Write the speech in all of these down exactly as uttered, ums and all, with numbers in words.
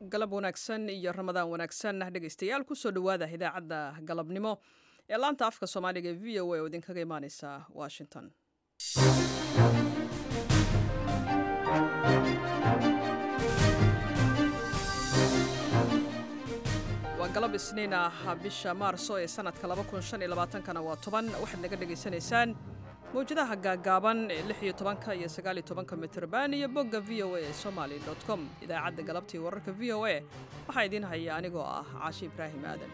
galab wanaagsan iyo ramadaan wanaagsan dhegaystayaal kusoo dhowaada idaacadda galabnimo ee laanta afka soomaaliga ee v o a oo idinkaga imaaneysa washington. waa galab isniin ah bisha maarso ee sanadka laba kun shan iyo labaatan-kana waa toban. waxaad naga dhegaysanaysaan mawjadaha gaagaaban ee lix iyo tobanka iyo sagaal iyo tobanka mitirban iyo bogga v o a ee somali dot com. idaacadda galabtii wararka v o a waxaa idiin haya anigoo ah caashi ibraahim aadan.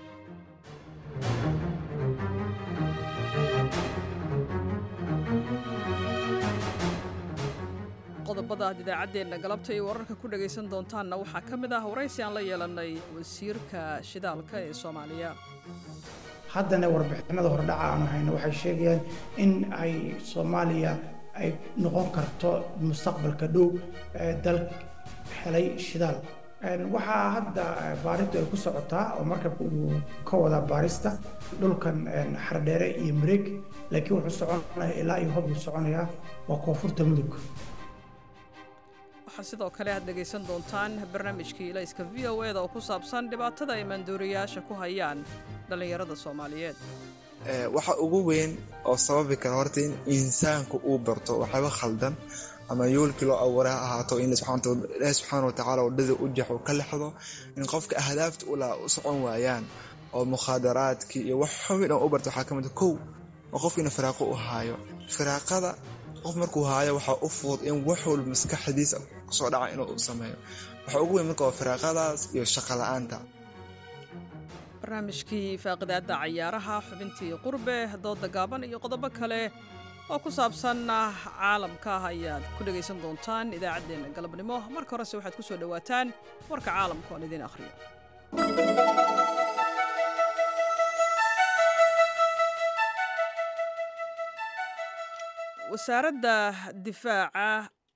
qodobada aad idaacaddeenna galabta iyo wararka ku dhagaysan doontaanna waxaa ka mid ah waraysi aan la yeelannay wasiirka shidaalka ee soomaaliya. haddana warbixinada hordhaca aanu hayno waxay sheegayaan in ay soomaaliya ay noqon karto mustaqbalka dhow dal helay shidaal. waxaa hadda baaristu ay ku socotaa oo markabka uu ka wadaa baarista dhulkan xardheere iyo mareeg, laakiin wuxuu soconaya ilaa iyo hob uu soconayaa waa koonfurta mudug. waxaa sidoo kale aad dhegaysan doontaan barnaamijkii ilayska v o eda oo ku saabsan dhibaatada ay maandooriyayaasha ku hayaan dhallinyarada soomaaliyeed. waxa ugu weyn oo sababi kara horta in insaanku uu barto waxyaaba khaldan ama yoolkii loo abuuray ha ahaato in ilaahi subxaana watacaala wadhada u jaxo ka lexdo, in qofka ahdaafta ula u socon waayaan oo mukhaadaraadkii iyo wax xubin u barto. waxaa ka mid kow oo qofkiina firaaqo u haayo. firaaqada qof markuu haayo waxaa u fudud in wax walba maskaxdiisa kusoo dhaca inuu sameeyo. waxaa ugu weyn marka waa firaaqadaas iyo shaqo la'aanta. barnaamijkii faaqidaadda cayaaraha, xubintii qurbe, dooda gaaban iyo qodobo kale oo ku saabsan caalamka ah ayaad ku dhegaysan doontaan idaacaddeenna galabnimo. marka horese waxaad ku soo dhowaataan warka caalamka oon idiin akhriyo. wasaaradda difaaca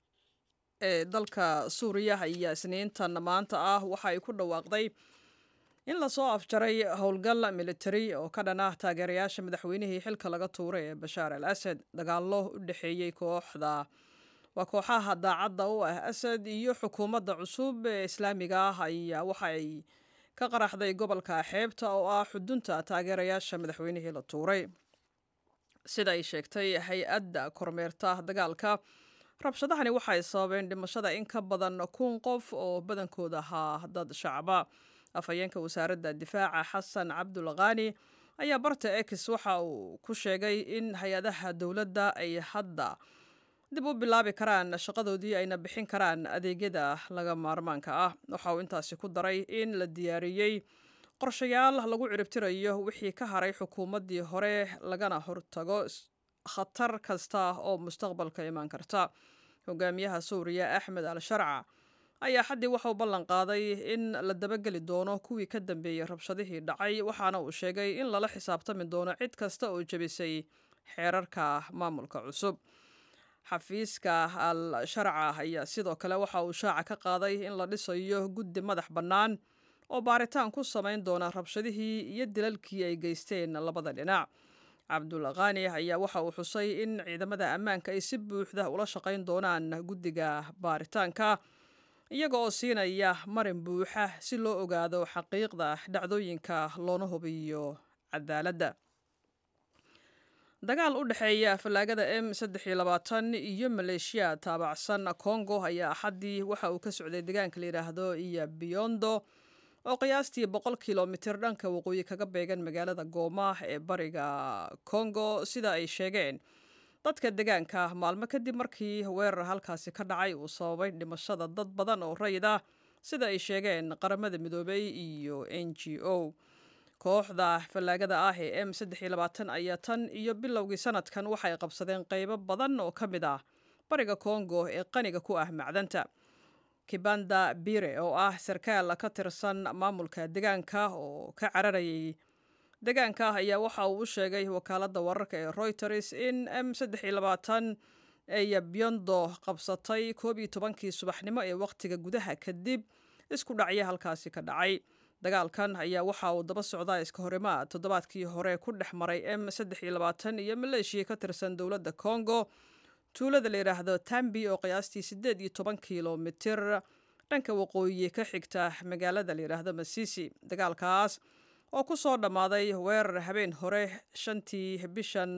ee dalka suuriya ayaa isniintan maanta ah waxa ay ku dhawaaqday in lasoo afjaray howlgal militari oo ka dhan ah taageerayaasha madaxweynihii xilka laga tuuray ee bashaar al asad. dagaallo u dhexeeyey kooxda waa kooxaha daacadda u ah asad iyo xukuumadda cusub ee islaamiga ah ayaa waxa ay ka qaraxday gobolka xeebta oo ah xudunta taageerayaasha madaxweynihii la tuuray. sida ay sheegtay hay-adda kormeerta dagaalka, rabshadahani waxay sababeen dhimashada in ka badan kun qof oo badankooda ahaa dad shacaba. afhayeenka wasaaradda difaaca xasan cabdulqaani ayaa barta ex waxa uu ku sheegay in hay-adaha dowladda ay hadda dib u bilaabi karaan shaqadoodii ayna bixin karaan adeegyada laga maarmaanka ah. waxa uu intaasi ku daray in la diyaariyey qorshayaal lagu ciribtirayo wixii ka haray xukuumaddii hore lagana hortago khatar kasta oo mustaqbalka imaan karta. hogaamiyaha suuriya axmed al sharca ayaa xaddii waxauu ballan qaaday in la dabageli doono kuwii ka dambeeyey rabshadihii dhacay, waxaana uu sheegay in lala xisaabtami doono cid kasta oo jebisay xeerarka maamulka cusub. xafiiska al sharca ayaa sidoo kale waxa uu shaaca ka qaaday in la dhisayo guddi madax bannaan oo baaritaan ku samayn doona rabshadihii iyo dilalkii ay geysteen labada dhinac. cabdulqaani ayaa waxa uu xusay in ciidamada ammaanka ay si buuxda ula shaqayn doonaan guddiga baaritaanka, iyaga oo siinaya marin buuxa si loo ogaado xaqiiqda dhacdooyinka loona hubiyo cadaaladda. dagaal u dhexeeya fallaagada m saddex iyo labaatan iyo maleeshiya taabacsan kongo ayaa axaddii waxa uu ka socday deegaanka la yidhaahdo iyo biondo oo qiyaastii boqol kilomitir dhanka waqooyi kaga beegan magaalada gooma ee bariga kongo, sida ay sheegeen dadka deegaanka maalmo kadib markii weerar halkaasi ka dhacay uu sababay dhimashada dad badan oo rayid ah, sida ay sheegeen qaramada midoobay iyo n g o. kooxda fallaagada ah ee m saddex iyo labaatan ayaa tan iyo bilowgii sanadkan waxay qabsadeen qaybo badan oo ka mid ah bariga kongo ee qaniga ku ah macdanta. kibanda bire oo ah sarkaal ka tirsan maamulka deegaanka oo ka cararayay deegaanka ayaa waxa uu u sheegay wakaaladda wararka ee reuters in m saddex iyo labaatan ay biondo qabsatay koob iyo tobankii subaxnimo ee wakhtiga gudaha kadib isku dhacyo halkaasi ka dhacay. dagaalkan ayaa waxa uu daba socdaa iska horimaad toddobaadkii hore ku dhex maray m saddex iyo labaatan iyo maleeshiya ka tirsan dowladda kongo tuulada la yidhaahdo tambi oo qiyaastii siddeed iyo toban kilomitir dhanka waqooyi ka xigta magaalada la yidhaahdo Masisi. Dagaalkaas oo ku soo dhammaaday weerar habeen hore shantii bishan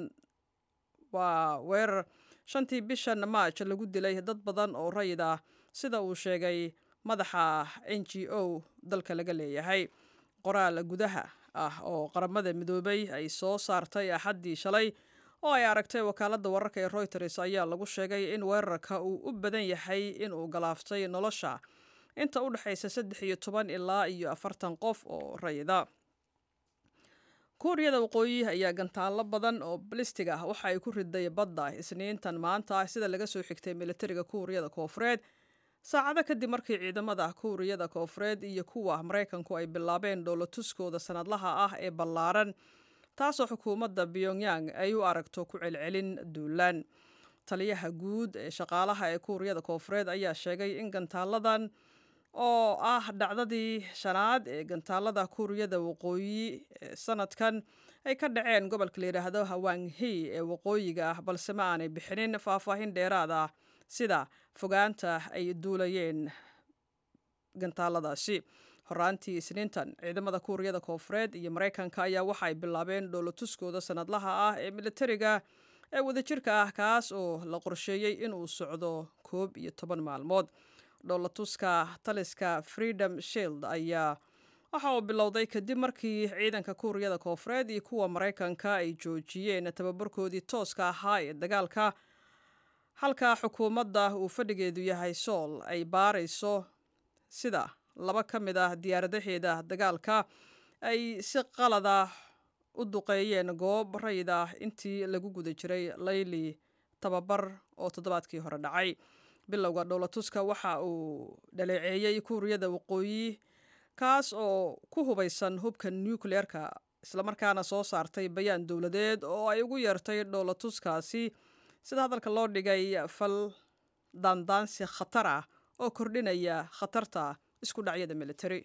waa weerar shantii bishan March lagu dilay dad badan oo rayid ah sida uu sheegay madaxa N G O dalka laga leeyahay. Qoraal gudaha ah oo qaramada midoobay ay soo saartay Axaddii shalay oo ay aragtay wakaaladda wararka ee Reuters ayaa lagu sheegay in weerarka uu u badan yahay in uu galaaftay nolosha inta u dhaxaysa saddex iyo toban ilaa iyo afartan qof oo rayida. Kuuriyada waqooyi ayaa gantaalo badan oo balistig ah waxa ay ku riday badda Isniintan maanta sida laga soo xigtay militariga Kuuriyada Koonfureed saacado kadib markii ciidamada Kuuriyada Koonfureed iyo kuwa Mareykanku ay bilaabeen dhoolatuskooda sanadlaha ah ee ballaaran taasoo xukuumadda Pyongyang ay u aragto ku celcelin duulaan. Taliyaha guud ee shaqaalaha ee Kuuriyada Koonfureed ayaa sheegay in gantaaladan oo ah dhacdadii shanaad ee gantaalada Kuuriyada waqooyi sanadkan ay ka dhaceen gobolka la yiraahdo Hwanghae ee waqooyiga ah balse ma aanay bixinin faahfaahin dheeraad ah sida fogaanta ay duulayeen gantaaladaasi. Horaantii Isniintan ciidamada Kuuriyada Koonfureed iyo Mareykanka ayaa waxa ay bilaabeen dhoolatuskooda sanadlaha ah ee militariga ee wadajirka ah kaas oo la qorsheeyay in uu socdo koob iyo toban maalmood. Dhoolatuska taliska Freedom Shield ayaa waxa uu bilowday kadib markii ciidanka Kuuriyada Koonfureed iyo kuwa Mareykanka ay joojiyeen tababarkoodii tooska ahaa ee dagaalka halka xukuumadda uu fadhigeedu yahay Seoul ay baarayso sida laba ka mid ah diyaaradaheeda dagaalka ay si qalad ah u duqeeyeen goob rayid ah intii lagu guda jiray layli tababar oo toddobaadkii hore dhacay. Bilowga dhoolatuska waxa uu dhaleeceeyay Kuuriyada waqooyi kaas oo ku hubaysan hubka nuclearka isla markaana soo saartay bayaan dowladeed oo ay ugu yeertay dhoolatuskaasi sida hadalka loo dhigay fal daandaansi khatar ah oo kordhinaya khatarta isku dhacyada military.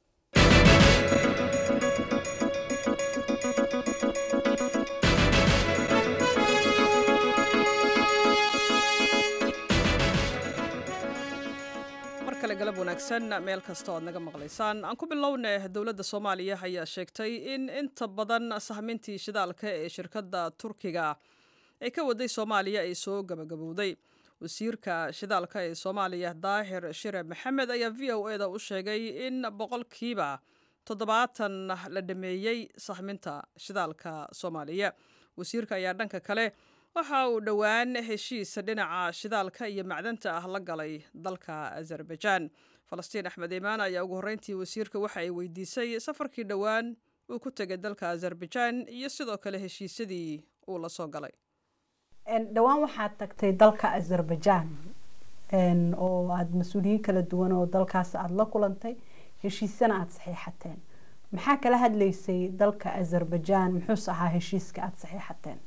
markale galab wanaagsan meel kasta oo aad naga maqlaysaan aan ku bilownay dowladda Soomaaliya ayaa sheegtay in inta badan sahmintii shidaalka ee shirkadda Turkiga ay ka waday Soomaaliya ay soo gabagabowday. wasiirka shidaalka ee Soomaaliya Daahir Shire Maxamed ayaa V O A da u sheegay in boqolkiiba toddobaatan la dhameeyay sahminta shidaalka Soomaaliya. wasiirka ayaa dhanka kale waxa uu dhowaan heshiis dhinaca shidaalka iyo macdanta ah la galay dalka Azerbaijan. Falastiin Axmed Imaan ayaa ugu horreyntii wasiirka waxa ay weydiisay safarkii dhowaan uu ku tegay dalka Azerbaijan iyo sidoo kale heshiisyadii uu la soo galay. dhawaan waxaad tagtay dalka Azerbaijan oo aad mas'uuliyiin kala duwan oo dalkaas aad la kulantay heshiisana aad saxiixateen. maxaa kala hadlaysay dalka Azerbaijan muxuu ahaa heshiiska aad saxiixateen?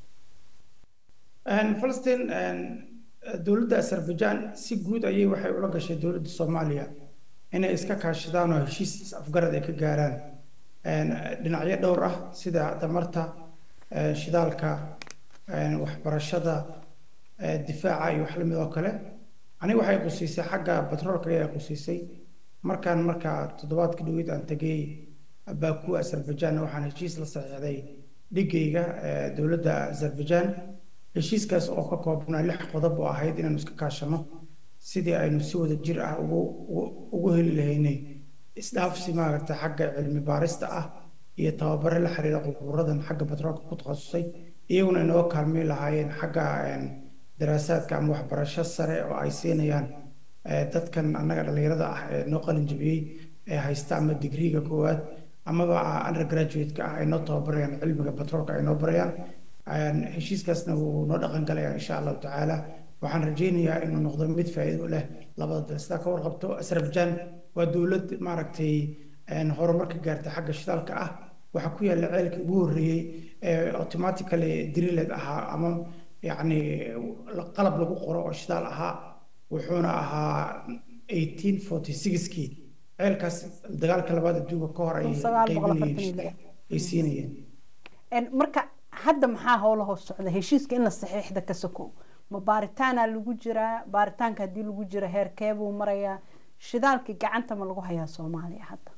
Falastiin dowladda Azerbaijan si guud ayay waxay ula gashay dowladda Soomaaliya inay iska kaashadaan oo heshiis afgarad ay ka gaaraan dhinacyo dhowr ah sida tamarta, shidaalka, waxbarashada, difaaca iyo wax la mid oo kale. aniga waxay qusiisay xagga batroolka ay qusiisay markaan marka toddobaadkii dhaweyd aan tagay Baku Azerbaijan waxaan heshiis la saxiixday dhigayga dowladda Azerbaijan. heshiiskaas oo ka koobnaa lix qodob oo ahayd inaan iska kaashano sidii aynu si wada jir ah ugu ugu heli lahaynay isdhaafsi maaragtay xagga cilmi baarista ah iyo tababaro la xiriira qubuuradan xagga batroolka ku takhasusay iyaguna inoo kaalmay lahaayeen xagga daraasaadka ama waxbarasho sare oo ay siinayaan dadkan annaga dhalinyarada ah ee noo qalin jabiyey ee haysta ama digriiga koowaad amaba undergraduate-ka ah ay noo tababarayaan cilmiga batroolka ay noo barayaan. heshiiskaasna wuu noo dhaqan galaya insha allahu tacaala. waxaan rajaynayaa inuu noqdo mid faa'iido leh labada dal. sidaa ka warqabto Azerbaijan waa dowlad maaragtay horumarka gaartay xagga shidaalka ah. waxaa ku yaalla ceelkii ugu horreeyey ee automatically drilled ahaa ama yacni qalab lagu qoro oo shidaal ahaa wuxuuna ahaa eighteen forty six-kii. ceelkaas dagaalka labaad adduunka ka hor ay qaybinayeen ay siinayeen. marka hadda maxaa howlo hoos socda heshiiska in la saxiixda ka soko ma baaritaana lagu jiraa? baaritaanka hadii lagu jira heerkee buu marayaa? shidaalkii gacanta ma lagu hayaa Soomaaliya hadda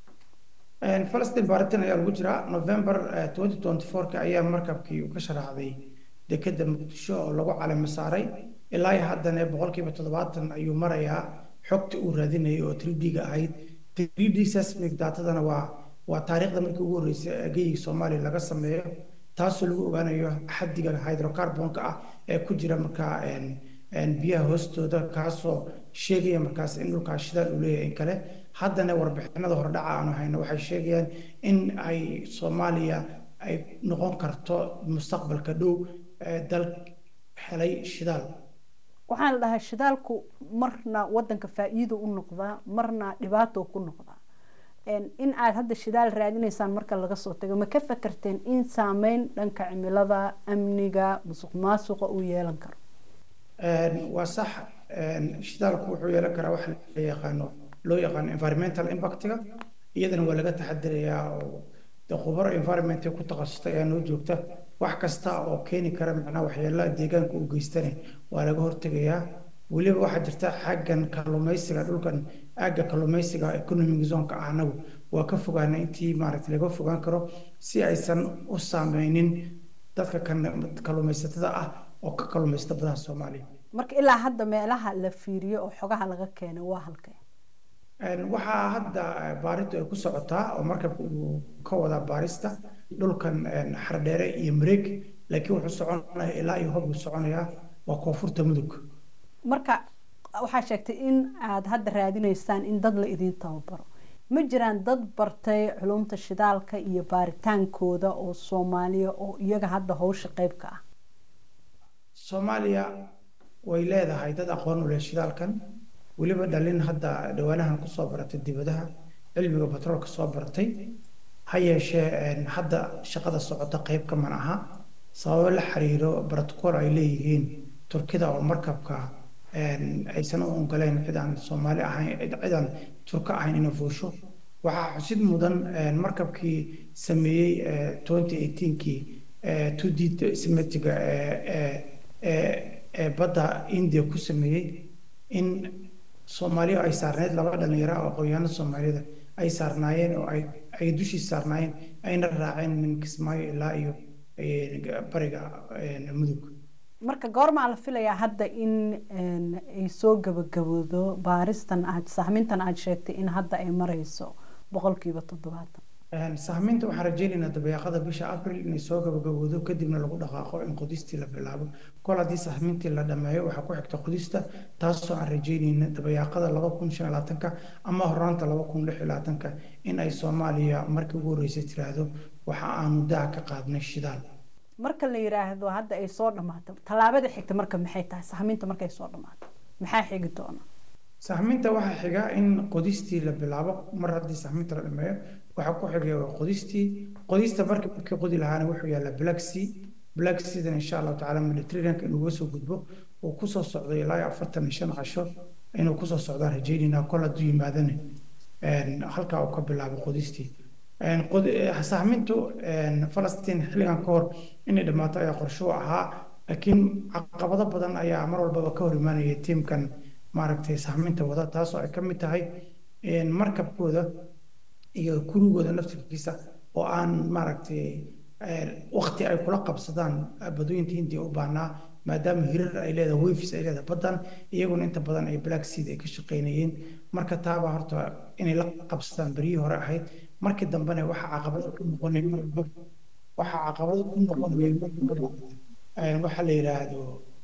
Falastiin baaritaan ayaa lagu jiraa November twenty twenty-four ka ayaa markabkii uu ka sharaxday dekedda Muqdisho oo lagu calaamad saaray ilaa haddana boqolkiiba toddobaatan ayuu marayaa xogta uu raadinayay oo three D ga ahayd three D seismic datadana waa waa taariikhda markii ugu horeysay geeyiga Soomaaliya laga sameeyo taasoo lagu ogaanayo xaddiga hydrocarbonka ah ee ku jira markaa een biyaha hoostooda kaasoo sheegaya markaas in dhulka shidaal uu leeyahay in kale haddana warbixinada hordhaca aanu hayno waxay sheegayaan in ay Soomaaliya ay noqon karto mustaqbalka dhow dal helay shidaal waxaan la dhahaa shidaalku marna wadanka faa'iido u noqdaa marna dhibaato ku noqdaa in aad hadda shidaal raadinaysaan marka laga soo tago ma ka fakarteen in saameyn dhanka cimilada amniga musuqmaasuqa uu yeelan karo waa sax shidaalku wuxuu yeelan karaa wax la yaqaano loo yaqaan environmental impactga iyadana waa laga taxadirayaa oo khubaro environment ku takhasustay ayaa noo joogta wax kasta oo keeni kara macnaha waxyeelada deegaanka u geystana waa laga hortagayaa weliba waxaa jirta xaggan kalluumaysiga dhulkan aagga kalluumaysiga economic zone ka ahnagu waa ka fogaana intii maaragtay laga fogaan karo si aysan u saameynin dadka kalluumaysatada ah oo ka kalluumaysta badaha Soomaaliya marka ilaa hadda meelaha la fiiriyo oo xogaha laga keenay waa halkee waxaa hadda baaritu ay ku socotaa oo markabku uu ka wada baarista dhulkan xardheere iyo mareeg laakiin wuxuu soconayaa ilaa iyo hub soconayaa waa koonfurta mudug marka waxaa sheegtay in aad hadda raadinaysaan in dad la idin tababaro ma jiraan dad bartay culumta shidaalka iyo baaritaankooda oo Soomaaliya oo iyaga hadda hawsha qayb ka ah Soomaaliya way leedahay dad aqoon u leh shidaalkan weliba dhalin hadda dhawaanahan ku soo baratay dibadaha cilmiga batroolka soo baratay ha yeeshee hadda shaqada socota qayb ka man aha sabab la xiriiro protocol ay leeyihiin Turkida oo markabka aysan u ogoleen cidaan Soomaali ahayn cidaan Turka ahayn inay fuusho waxaa xusid mudan markabkii sameeyay twenty eighteen kii two D seismic ee badda India ku sameeyay in Soomaaliya ay saarneed laba dhalinyaro oo qoyaan Soomaalida ay saarnaayeen oo ay ay dushii saarnaayeen ayna raaceen min Kismaayo ilaa iyo bariga mudug marka goorma la filayaa hadda in ay soo gabagaboodo baaristan aad sahmintan aad sheegtay in hadda ay marayso boqolkiiba toddobaatan sahminta waxaan rajaynaynaa dabayaaqada bisha April inay soo gabagaboodo kadibna lagu dhaqaaqo in qodistii la bilaabo kol haddii sahmintii la dhameeyo waxaa ku xigta qodista taasoo aan rajaynayna dabayaaqada laba kun shan iyo labaatanka ama horaanta laba kun lix iyo labaatanka in ay Soomaaliya markii ugu horeysay tiraahdo waxa aanu daa ka qaadnay shidaal marka la yiraahdo hadda ay soo dhamaato talaabada xigta marka maxay tahay sahminta markay soo dhamaato maxaa xigi doona sahminta waxaa xiga in qodistii la bilaabo mar haddii sahminta la dhameeyo waxaa ku xigaya qodistii qodista markii markii qodi lahaana wuxuu yaala Black Sea Black Sea dan insha Allah taala Mediterranean inuu soo gudbo oo ku soo socday ilaa afartan iyo shan casho inuu ku soo socdo rajaynina kol haddii yimaadana een halka uu ka bilaabo qodistii een qod sahmintu een Falastiin xilligan ka hor inay dhamaato ayaa qorsho ahaa laakiin caqabado badan ayaa mar walba ka hor imaanaya teamkan maaragtay sahminta wada taasoo ay ka mid tahay in markabkooda iyo kurigooda naftigiisa oo aan maaragtay waqti ay kula qabsadaan badooyinta Hindiya u baahnaa maadaama hirar ay leedahay waves ay leedahay badan iyaguna inta badan ay Black Sea ay ka shaqeynayeen marka taaba horta inay la qabsadaan bariyi hore ahayd markii dambena waxa caqabado ku noqonay waxa caqabado ku noqonay waxa la yiraahdo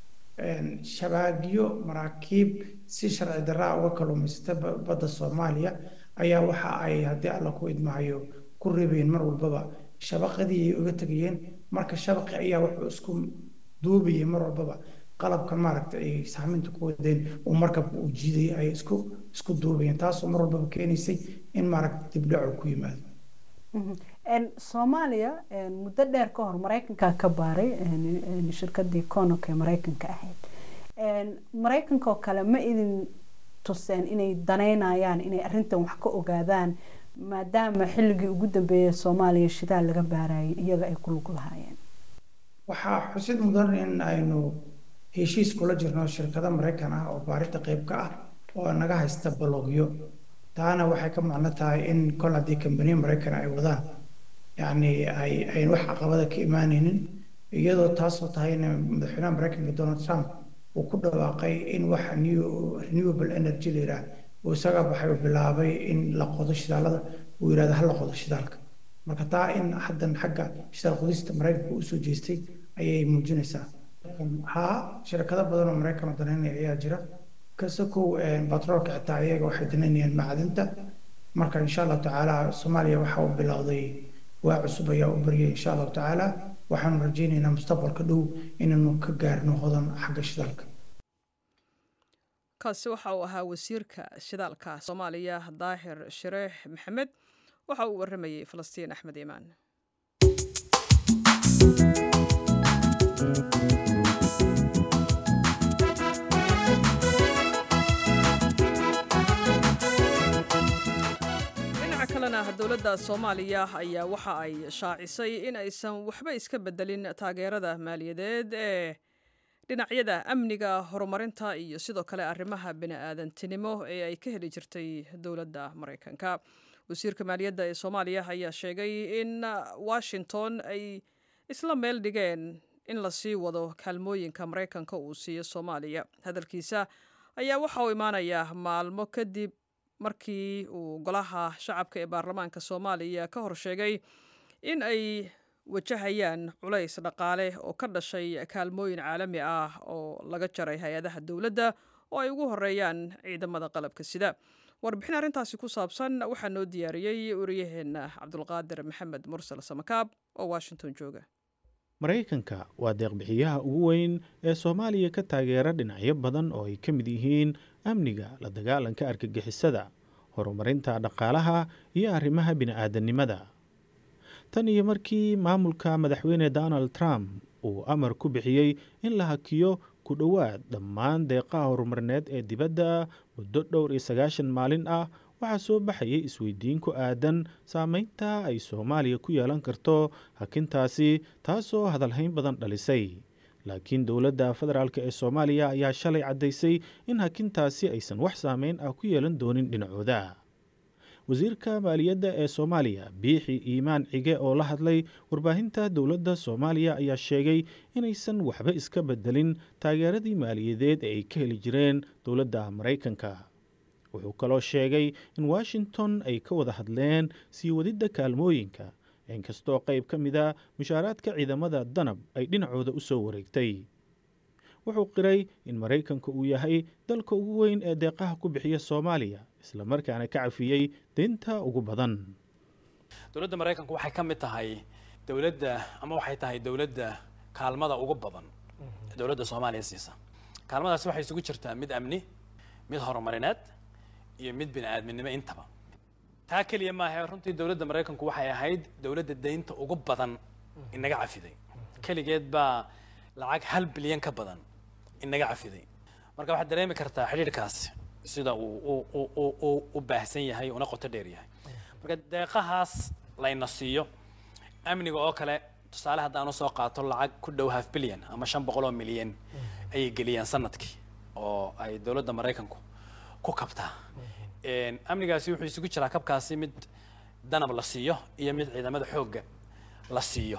shabaagyo maraakiib si sharci darro uga kalluumaysta badda Soomaaliya ayaa waxa ay hadii alla ku idmaayo ku reebeen mar walbaba shabaqadii ay uga tagayeen marka shabaqi ayaa wuxuu isku duubiyay mar walbaba qalabka maaragtay ay sahminta ku wadeen oo markabku uu jiiday ay isku isku duubiyeen taasoo mar walbaba keenaysay in maaragtay dib dhac ku yimaado en Soomaaliya en muddo dheer ka hor Mareykanka ka baaray en shirkadii Conoco ee Mareykanka ahayd en Mareykanka kale ma idin tuseen inay daneynayaan inay arrintan wax ka ogaadaan maadaama xilligii ugu dambeeyay Soomaaliya shidaal laga baaray iyaga ay ku lug lahaayeen waxaa xusid mudan in aynu heshiis kula jirno shirkada Mareykan ah oo baarinta qayb ka ah oo naga haysta balogyo taana waxay ka macno tahay in kol haddii kambaniya maraykan ay wadaan yacni ay ayn wax caqabada ka imaanaynin iyadoo taasoo tahayna madaxweynaha maraykanka donald trump uu ku dhawaaqay in wax renewable energy la yidhaah uu isaga baxay uu bilaabay in la qodo shidaalada uu yidhahdo ha la qodo shidaalka marka taa in haddan xagga shidaal qodista maraykanka usoo jeestay ayay muujinaysaa haa shirkado badan oo maraykan oo danaynaya ayaa jira kasokow batroolka xitaa iyaga waxay danaynayaan macdinta marka insha allahu tacaala soomaaliya waxa uu bilowday waa cusub ayaa u baryay insha allahu tacaala waxaanu rajaynaynaa mustaqbalka dhow inaanu ka gaarno hodan xagga shidaalka kaasi waxa uu ahaa wasiirka shidaalka soomaaliya daahir shireex maxamed waxa uu waramayay falastiin axmed iimaan dowladda Soomaaliya ayaa waxa ay shaacisay in aysan waxba iska bedelin taageerada maaliyadeed ee dhinacyada amniga horumarinta iyo sidoo kale arrimaha bini'aadantinimo ee ay ka heli jirtay dowladda Mareykanka. Wasiirka maaliyadda ee Soomaaliya ayaa sheegay in Washington ay isla meel dhigeen in la sii wado kaalmooyinka Mareykanka uu siiyo Soomaaliya. Hadalkiisa ayaa waxa uu imaanayaa maalmo kadib markii uu golaha shacabka ee baarlamaanka Soomaaliya ka hor sheegay in ay wajahayaan culays dhaqaale oo ka dhashay kaalmooyin caalami ah oo laga jaray hay-adaha dowladda oo ay ugu horeeyaan ciidamada qalabka sida. Warbixin arrintaasi ku saabsan waxaa noo diyaariyey wariyaheena Cabdulqaadir Maxamed Mursal Samakaab oo Washington jooga. Mareykanka waa deeq-bixiyaha ugu weyn ee Soomaaliya ka taageera dhinacyo badan oo ay ka mid yihiin amniga, la dagaalanka argagixisada, horumarinta dhaqaalaha iyo arrimaha bini'aadanimada. Tan iyo markii maamulka madaxweyne Donald Trump uu amar ku bixiyey in la hakiyo ku dhowaad dhammaan deeqaha horumarineed ee dibadda muddo dhowr iyo sagaashan maalin ah, waxaa soo baxayay isweydiin ku aadan saameynta ay Soomaaliya ku yeelan karto hakintaasi, taasoo hadalhayn badan dhalisay. laakiin dowladda federaalka ee Soomaaliya ayaa shalay caddaysay in hakintaasi aysan wax saameyn ah ku yeelan doonin dhinacooda. wasiirka maaliyadda ee Soomaaliya Biixi Iimaan Cige oo la hadlay warbaahinta dowladda Soomaaliya ayaa sheegay inaysan waxba iska bedelin taageeradii maaliyadeed ee ay ka heli jireen dowladda Mareykanka. wuxuu kaloo sheegay in Washington ay ka wada hadleen sii wadidda kaalmooyinka, inkastoo qayb ka mid ah mushaaraadka ciidamada danab ay dhinacooda u soo wareegtay. wuxuu qiray in Mareykanka uu yahay dalka ugu weyn ee deeqaha ku bixiya Soomaaliya, isla markaana ka cafiyey deynta ugu badan. dowladda Mareykanka waxay ka mid tahay dowladda ama waxay tahay dowladda kaalmada ugu badan ee dowladda Soomaaliya siisa. kaalmadaasi waxay isugu jirtaa mid amni, mid horumarineed iyo mid bini'aadminimo intaba. taa kaliya ma aha, runtii dowladda Mareykanku waxay ahayd dowladda deynta ugu badan inaga cafiday. kaligeed baa lacag hal bilyan ka badan inaga cafiday. marka waxaad dareemi kartaa xiriirkaasi sida uu uu uu u baahsan yahay una qoto dheer yahay. marka deeqahaas layna siiyo amniga oo kale, tusaale haddaan u soo qaato lacag ku dhow half bilyan ama shan boqol oo milyan ayay geliyaan sanadkii oo ay dowladda Mareykanku ku kabtaa. amnigaasi wuxuu isugu jiraa kabkaasi mid danab la siiyo iyo mid ciidamada xoogga la siiyo.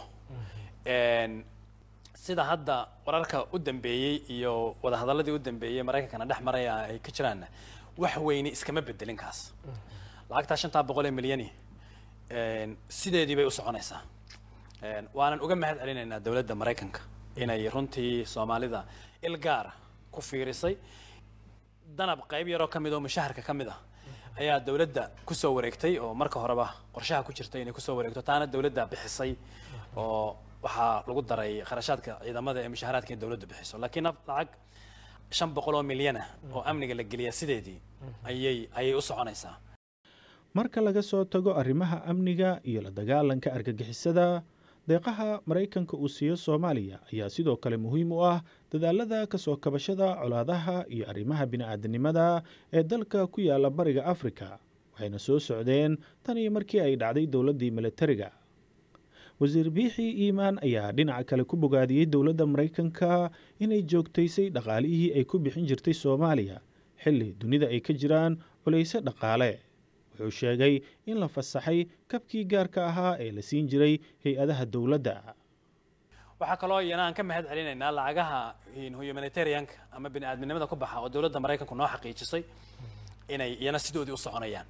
sida hadda wararka u dambeeyey iyo wadahadaladii u dambeeyey Mareykankana dhex maraya ay ka jiraan, wax weyni iskama bedelin kaas. lacagta shanta boqol ee milyan sideedii bay u soconaysaa. waanan uga mahad celinaynaa dowladda Mareykanka inay runtii Soomaalida il gaar ku fiirisay. danab qayb yaroo ka mid oo mushaharka ka mid ah ayaa dowladda ku soo wareegtay oo marka horeba qorshaha ku jirtay inay ku soo wareegto, taana dowladda bixisay oo waxaa lagu daray kharashaadka ciidamada ee mushaharaadka dowladdu bixiso. laakiin lacag shan boqol oo milyan ah oo amniga la geliya sideedii ayay ayay u soconaysaa. marka laga soo tago arrimaha amniga iyo la dagaalanka argagixisada, deeqaha Mareykanka uu siiyo Soomaaliya ayaa sidoo kale muhiim u ah dadaalada ka soo kabashada colaadaha iyo arrimaha bini'aadanimada ee dalka ku yaala bariga Afrika, waxayna soo socdeen tan iyo markii ay dhacday dowladdii militariga. wasiir Biixi Iimaan ayaa dhinaca kale ku bogaadiyey dowladda Mareykanka inay joogtaysay dhaqaalihii ay ku bixin jirtay Soomaaliya xilli dunida ay ka jiraan culayse dhaqaale. wuxuu sheegay in la fasaxay kabkii gaarka ahaa ee la siin jiray hay-adaha dowladda. waxaa kaloo iyana aan ka mahad celinaynaa lacagaha humanitarianka ama bini'aadminimada ku baxa oo dowladda maraykanku noo xaqiijisay inay iyana sidoodii u soconayaan.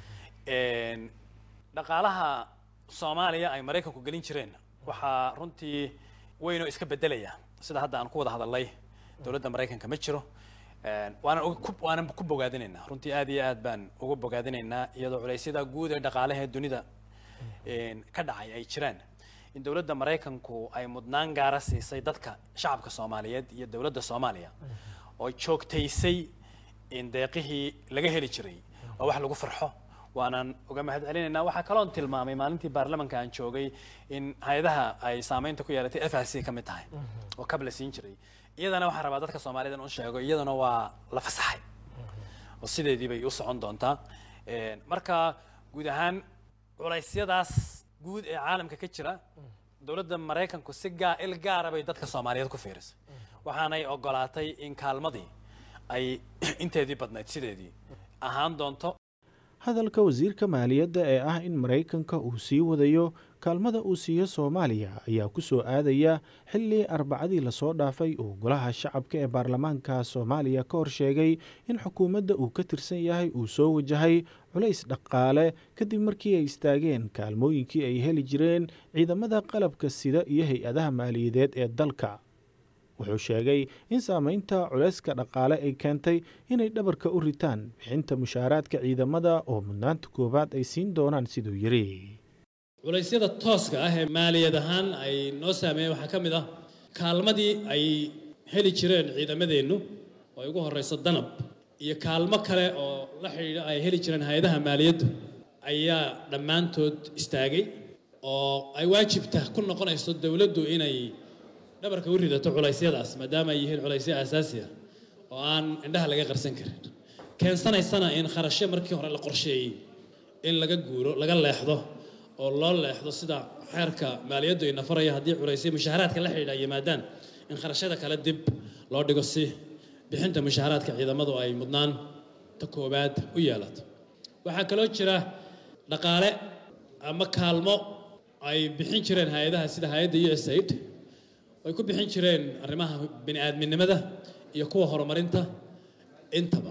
dhaqaalaha soomaaliya ay maraykanku gelin jireen waxaa runtii weynoo iska bedelaya sida hadda aan ku wada hadalnay dowladda maraykanka ma jiro. waanan waanan ku bogaadinaynaa runtii aad iyo aad baan ugu bogaadinaynaa iyadoo culaysyada guud ee dhaqaalaha dunida ka dhacay ay jiraan in dowladda maraykanku ay mudnaan gaara siisay dadka shacabka soomaaliyeed iyo dowladda soomaaliya oo joogtaysay in deeqihii laga heli jiray waa wax lagu farxo. waanan uga mahad celinaynaa. waxaa kaloon tilmaamay maalintii baarlamanka aan joogay in hay-adaha ay saameynta ku yeelatay f r c ka mid tahay oo kab la siin jiray. iyadana waxaan rabaa dadka soomaaliyed in u sheego iyadana waa la fasaxay oo sideedii bay u socon doontaa. marka guud ahaan culaysyadaas guud ee caalamka ka jira dowladda maraykanku si gaa il gaara bay dadka soomaaliyeed ku fiirisay waxaanay ogolaatay in kaalmadii ay inteedii badnayd sideedii ahaan doonto. hadalka wasiirka maaliyadda ee ah in maraykanka uu sii wadayo kaalmada uu siiyo soomaaliya ayaa ku soo aadaya xilli arbacadii lasoo dhaafay uu golaha shacabka ee baarlamaanka soomaaliya ka hor sheegay in xukuumadda uu ka tirsan yahay uu soo wajahay culays dhaqaale kadib markii ay istaageen kaalmooyinkii ay heli jireen ciidamada qalabka sida iyo hay-adaha maaliyadeed ee dalka. wuxuu sheegay in saamaynta culayska dhaqaale ay keentay inay dhabarka u ritaan bixinta mushaaraadka ciidamada oo mudnaanta koowaad ay siin doonaan siduu yiri. culaysyada tooska ah ee maaliyad ahaan ay noo saameeyeen waxaa ka mid ah kaalmadii ay heli jireen ciidamadeennu oo ay ugu horreyso danab iyo kaalmo kale oo la xidhiidha ay heli jireen hay-adaha maaliyaddu ayaa dhammaantood istaagay oo ay waajibta ku noqonayso dowladdu inay dhabarka u ridato culeysyadaas maadaama ay yihiin culaysyo asaasi ah oo aan indhaha laga qarsan karin keensanaysana in kharashyo markii hore la qorsheeyey in laga guuro laga leexdo oo loo leexdo sida xeerka maaliyaddu ay nafaraya haddii culaysyo mushaaharaadka la xidhiidha yimaadaan in kharashyada kale dib loo dhigo si bixinta mushaaharaadka ciidamadu ay mudnaan ta koowaad u yeelato. waxaa kaloo jira dhaqaale ama kaalmo ay bixin jireen hay-adaha sida hay-adda u s aid ay ku bixin jireen arrimaha bini'aadminimada iyo kuwa horumarinta intaba.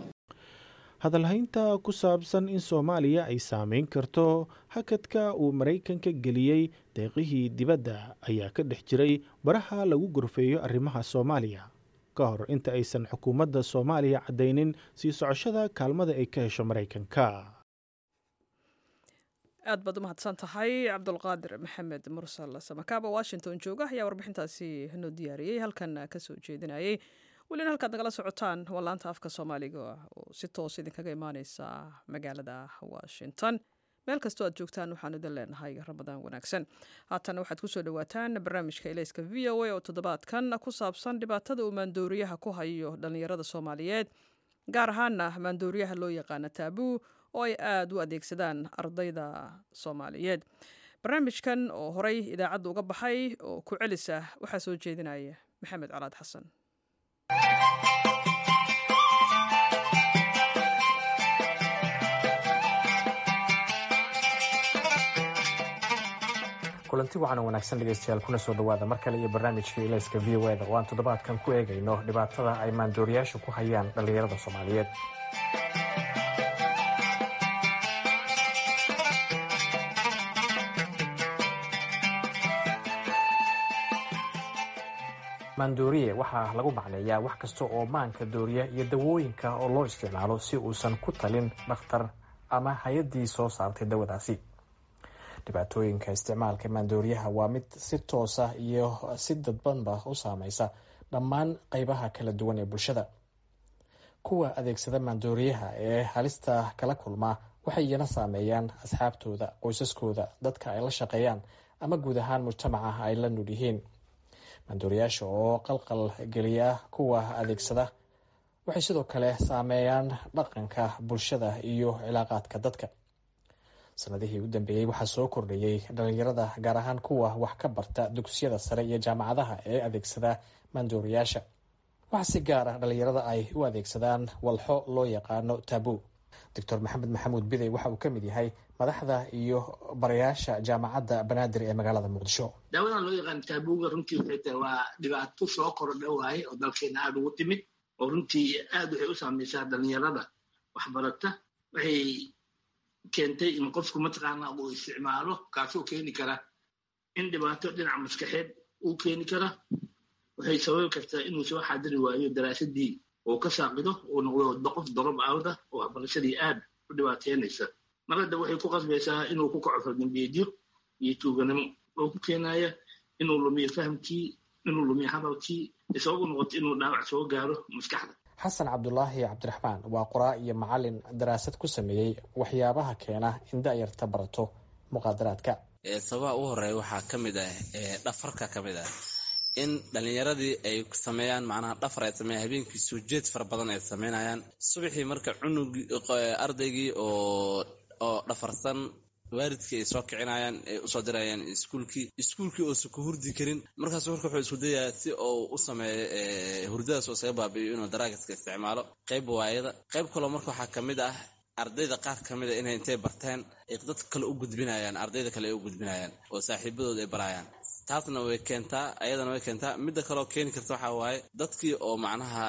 hadalhaynta ku saabsan in soomaaliya ay saameyn karto hakadka uu maraykanka geliyey deeqihii dibadda ayaa ka dhex jiray baraha lagu gorfeeyo arrimaha soomaaliya ka hor inta aysan xukuumadda soomaaliya caddaynin sii socoshada kaalmada ay ka hesho maraykanka. aad baad u mahadsan tahay cabdulqaadir maxamed mursal samakaaba washington jooga ayaa warbixintaasi noo diyaariyey halkan ka soo jeedinayay. welina halkaad nagala socotaan waa laanta afka soomaaliga oo si toos idinkaga imaaneysa magaalada washington. meel kastoo aad joogtaan waxaan idin leenahay ramadaan wanaagsan. haatan waxaad kusoo dhawaataan barnaamijka ilayska v o a oo toddobaadkan ku saabsan dhibaatada uu maandooriyaha ku hayo dhallinyarada soomaaliyeed gaar ahaana maandooriyaha loo yaqaana taabuu oo ay aada u adeegsadaan ardayda soomaaliyeed. barnaamijkan oo horey idaacadda uga baxay oo ku celisa waxaa soo jeedinaya maxamed calaad xasan. kulanti waxaana wanaagsan dhegeystayaal kuna soo dhawaada mar kale iyo barnaamijka ilayska v o eda oo aan toddobaadkan ku eegayno dhibaatada ay maandooriyaashu ku hayaan dhallinyarada soomaaliyeed. maandooriye waxaa lagu macneeyaa wax kasta oo maanka dooriya iyo dawooyinka oo loo isticmaalo si uusan ku talin dhakhtar ama hay-addii soo saartay dawadaasi. dhibaatooyinka isticmaalka maandooriyaha waa mid si toosa iyo si dadbanba u saameysa dhammaan qeybaha kala duwan ee bulshada. kuwa adeegsada maandooriyaha ee halista kala kulma waxay iyana saameeyaan asxaabtooda, qoysaskooda, dadka ay la shaqeeyaan ama guud ahaan mujtamaca ay la nool yihiin. maandooriyaasha oo qalqal geliya kuwa adeegsada waxay sidoo kale saameeyaan dhaqanka bulshada iyo cilaaqaadka dadka. sanadihii u dambeeyey waxaa soo kordhayey dhalinyarada gaar ahaan kuwa wax ka barta dugsiyada sare iyo jaamacadaha ee adeegsada maandooriyaasha. waxaa si gaar ah dhalinyarada ay u adeegsadaan walxo loo yaqaano taabuu. doctor maxamed maxamuud bidey waxa uu ka mid yahay madaxda iyo barayaasha jaamacadda banaadir ee magaalada muqdisho. daawadan loo yaqaan taabuuga runtii waxay tahay waa dhibaato soo kordha waaye oo dalkeena aada ugu timid oo runtii aada waxay u saameysaa dhalinyarada waxbarata. waxay keentay in qofku mataqaana uu isticmaalo kaasoo keeni kara in dhibaato dhinaca maskaxeed uu keeni kara. waxay sababi kartaa inuu soo xaadiri waayo daraasadii oo ka saaqido uu noqdo qof dorob awda oo waxbarashadii aad u dhibaateynaysa. mar hadda waxay ku qasbaysaa inuu ku kaco fardambeedyo iyo tuuganimo oo ku keenaya inuu lumiyo fahamkii, inuu lumiyo hadalkii, sabab u noqoto inuu dhaawac soo gaaro maskaxda. xasan cabdulaahi cabdiraxmaan waa qoraa iyo macalin daraasad ku sameeyey waxyaabaha keena in da'yarta barato muqaadaraadka. sababaha ugu horeeya waxaa ka mid ah dhafarka ka mid ah in dhalinyaradii ay sameeyaan macnaha dhafar ay sameeyaan habeenkii soo jeed fara badan ay sameynayaan. subaxii marka cunugii ardaygii oo oo dhafarsan waalidkii ay soo kicinayaan ay usoo dirayaan iskuulkii iskuulkii oo ku hurdi karin. markaas marka wuxuu isku dayaa si uu u sameeyo hurdadaas oo isaga baabi'iyo inuu daraagiska isticmaalo. qayb waayada qayb kaloo marka waxaa ka mid ah ardayda qaar ka mid a inay intay barteen ay dadka kale u gudbinayaan, ardayda kale ay u gudbinayaan oo saaxiibadooda ay barayaan. taasna way keentaa, ayadana way keentaa. midda kaloo keeni karta waxaa waaye dadkii oo macnaha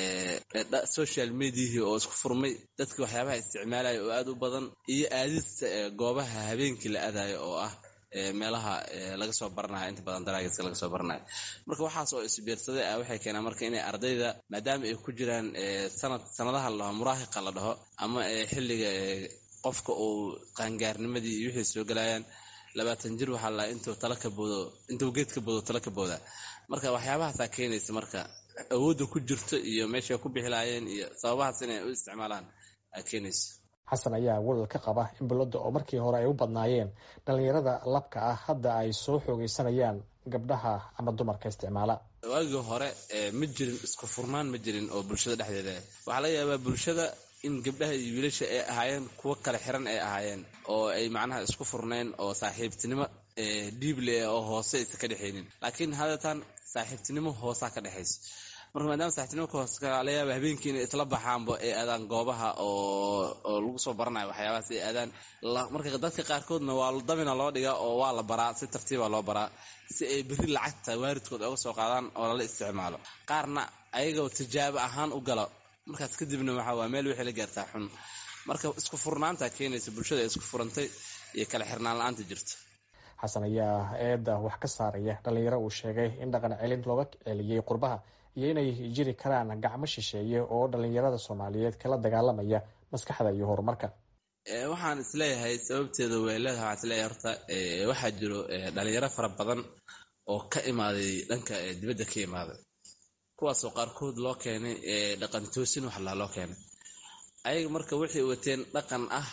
social mediahii oo isku furmay, dadkii waxyaabaha isticmaalaya oo aada u badan, iyo aadista goobaha habeenkii la aadayo oo ah meelaha laga soo baranayo inta badan daraagiska laga soo baranayo. marka waxaas oo isbiirsaday ah waxay keenaan marka inay ardayda maadaama ay ku jiraan sanad sanadaha la dhaho muraahiqa la dhaho ama xilliga qofka uu qaangaarnimadii iyo wixii soo galayaan labaatan jir waxaa la intuu tala ka boodo intuu geed ka boodo tala ka booda. marka waxyaabahaasaa keenaysa marka awoodda ku jirto iyo meeshay ku bixi lahaayeen iyo sababahaas inay u isticmaalaan aa keenaysa. xasan ayaa walal ka qaba in bulada oo markii hore ay u badnaayeen dhalinyarada labka ah hadda ay soo xoogaysanayaan gabdhaha ama dumarka isticmaala. waagii hore ma jirin isku furnaan ma jirin oo bulshada dhexdeeda. waxaa laga yaabaa bulshada in gabdhaha iyo wiilasha ay ahaayeen kuwo kala xiran ay ahaayeen oo ay macnaha isku furnayn oo saaxiibtinimo dhiible oo hoose aysa ka dhexaynin. laakiin hadeetaan saaxiibtinimo hoosaa ka dhexaysa. marka maadaama saaxiibtinimo ka hoose laga yaaba habeenkii inay isla baxaanba ay aadaan goobaha oo oo lagu soo baranayo waxyaabahaas ay aadaan. marka dadka qaarkoodna waa damina loo dhigaa oo waa la baraa, si tartiiba loo baraa si ay berri lacagta waalidkood oga soo qaadaan oo lala isticmaalo. qaarna ayagoo tijaabo ahaan u galo, markaas kadibna waxaa waa meel wixii la gaartaa xun. marka isku furnaanta keenaysa bulshada ay isku furantay iyo kala xirnaan la-aanta jirta. xasan ayaa eedda wax ka saaraya dhalinyaro uu sheegay in dhaqan celin looga celiyey qurbaha iyo inay jiri karaan gacmo shisheeye oo dhalinyarada soomaaliyeed kala dagaalamaya maskaxda iyo horumarka. waxaan isleeyahay sababteeda way leedahay. waxaan isleeyahay horta waxaa jiro dhalinyaro fara badan oo ka imaaday dhanka dibadda ka imaaday, kuwaasoo qaarkood loo keenay dhaqan toosin wax laa loo keenay. ayaga marka waxay wateen dhaqan ah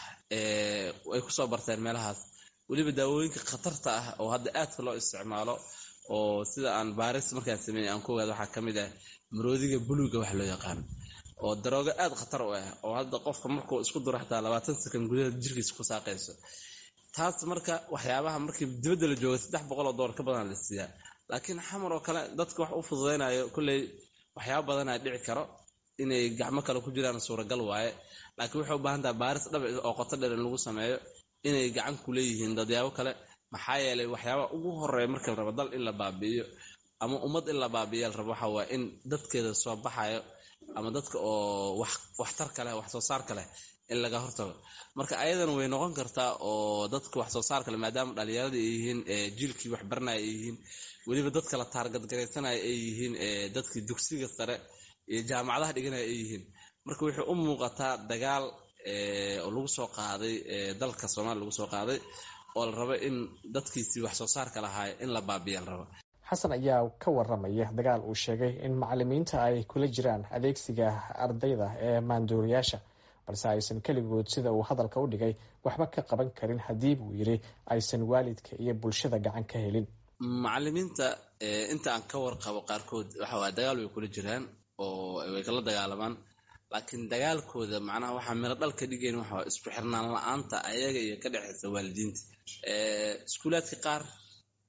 ay kusoo barteen meelahaas. weliba daawooyinka khatarta ah oo hadda aadka loo isticmaalo oo sida aan baaris markaan sameeyey aan ku ogaado waxaa ka mid ah maroodiga buluuga wax loo yaqaano oo daroogo aada khatar u ah oo hadda qofka markuu isku duro xataa labaatan sakan gudaheed jirkiisa ku saaqayso. taas marka waxyaabaha markii dibadda la jooga saddex boqol oo doolar ka badan la siiyaa. laakiin xamar oo kale dadka wax u fududeynayo kolley waxyaaba badanaa dhici karo inay gacmo kale ku jiraan suuragal waaye. laakiin waxay u baahan taha baaris dhab oo qoto dheer in lagu sameeyo inay gacan ku leeyihiin dadyaabo kale. maxaa yeelay waxyaaba ugu horeeya marka la rabo dal in la baabi'iyo ama ummad in la baabi'iyo la rabo waxaa waa in dadkeeda soo baxayo ama dadka oo wax waxtar kale wax soo saar kale in laga hortago. marka ayadana way noqon kartaa oo dadka wax soo saar kale maadaama dhalinyarada ay yihiin jiilkii wax baranaya ay yihiin, weliba dadka la taargadgaraysanaya ay yihiin dadkii dugsiga sare iyo jaamacadaha dhiganaya ay yihiin. marka waxay u muuqataa dagaal oo lagu soo qaaday dalka Soomaaliya lagu soo qaaday oo la rabo in dadkiisii wax soo saarka lahaa in la baabiyo la rabo. xasan ayaa ka waramaya dagaal uu sheegay in macalimiinta ay kula jiraan adeegsiga ardayda ee maandooriyaasha, balse aysan keligood sida uu hadalka u dhigay waxba ka qaban karin haddii buu yidhi aysan waalidka iyo bulshada gacan ka helin. macalimiinta inta aan ka warqabo qaarkood waxa waa dagaal way kula jiraan oo way kala dagaalamaan, laakiin dagaalkooda macnaha waxaa miro dhal ka dhigayn waxaa isku xirnaan la-aanta ayaga iyo ka dhexaysa waalidiinta. iskuulaadka qaar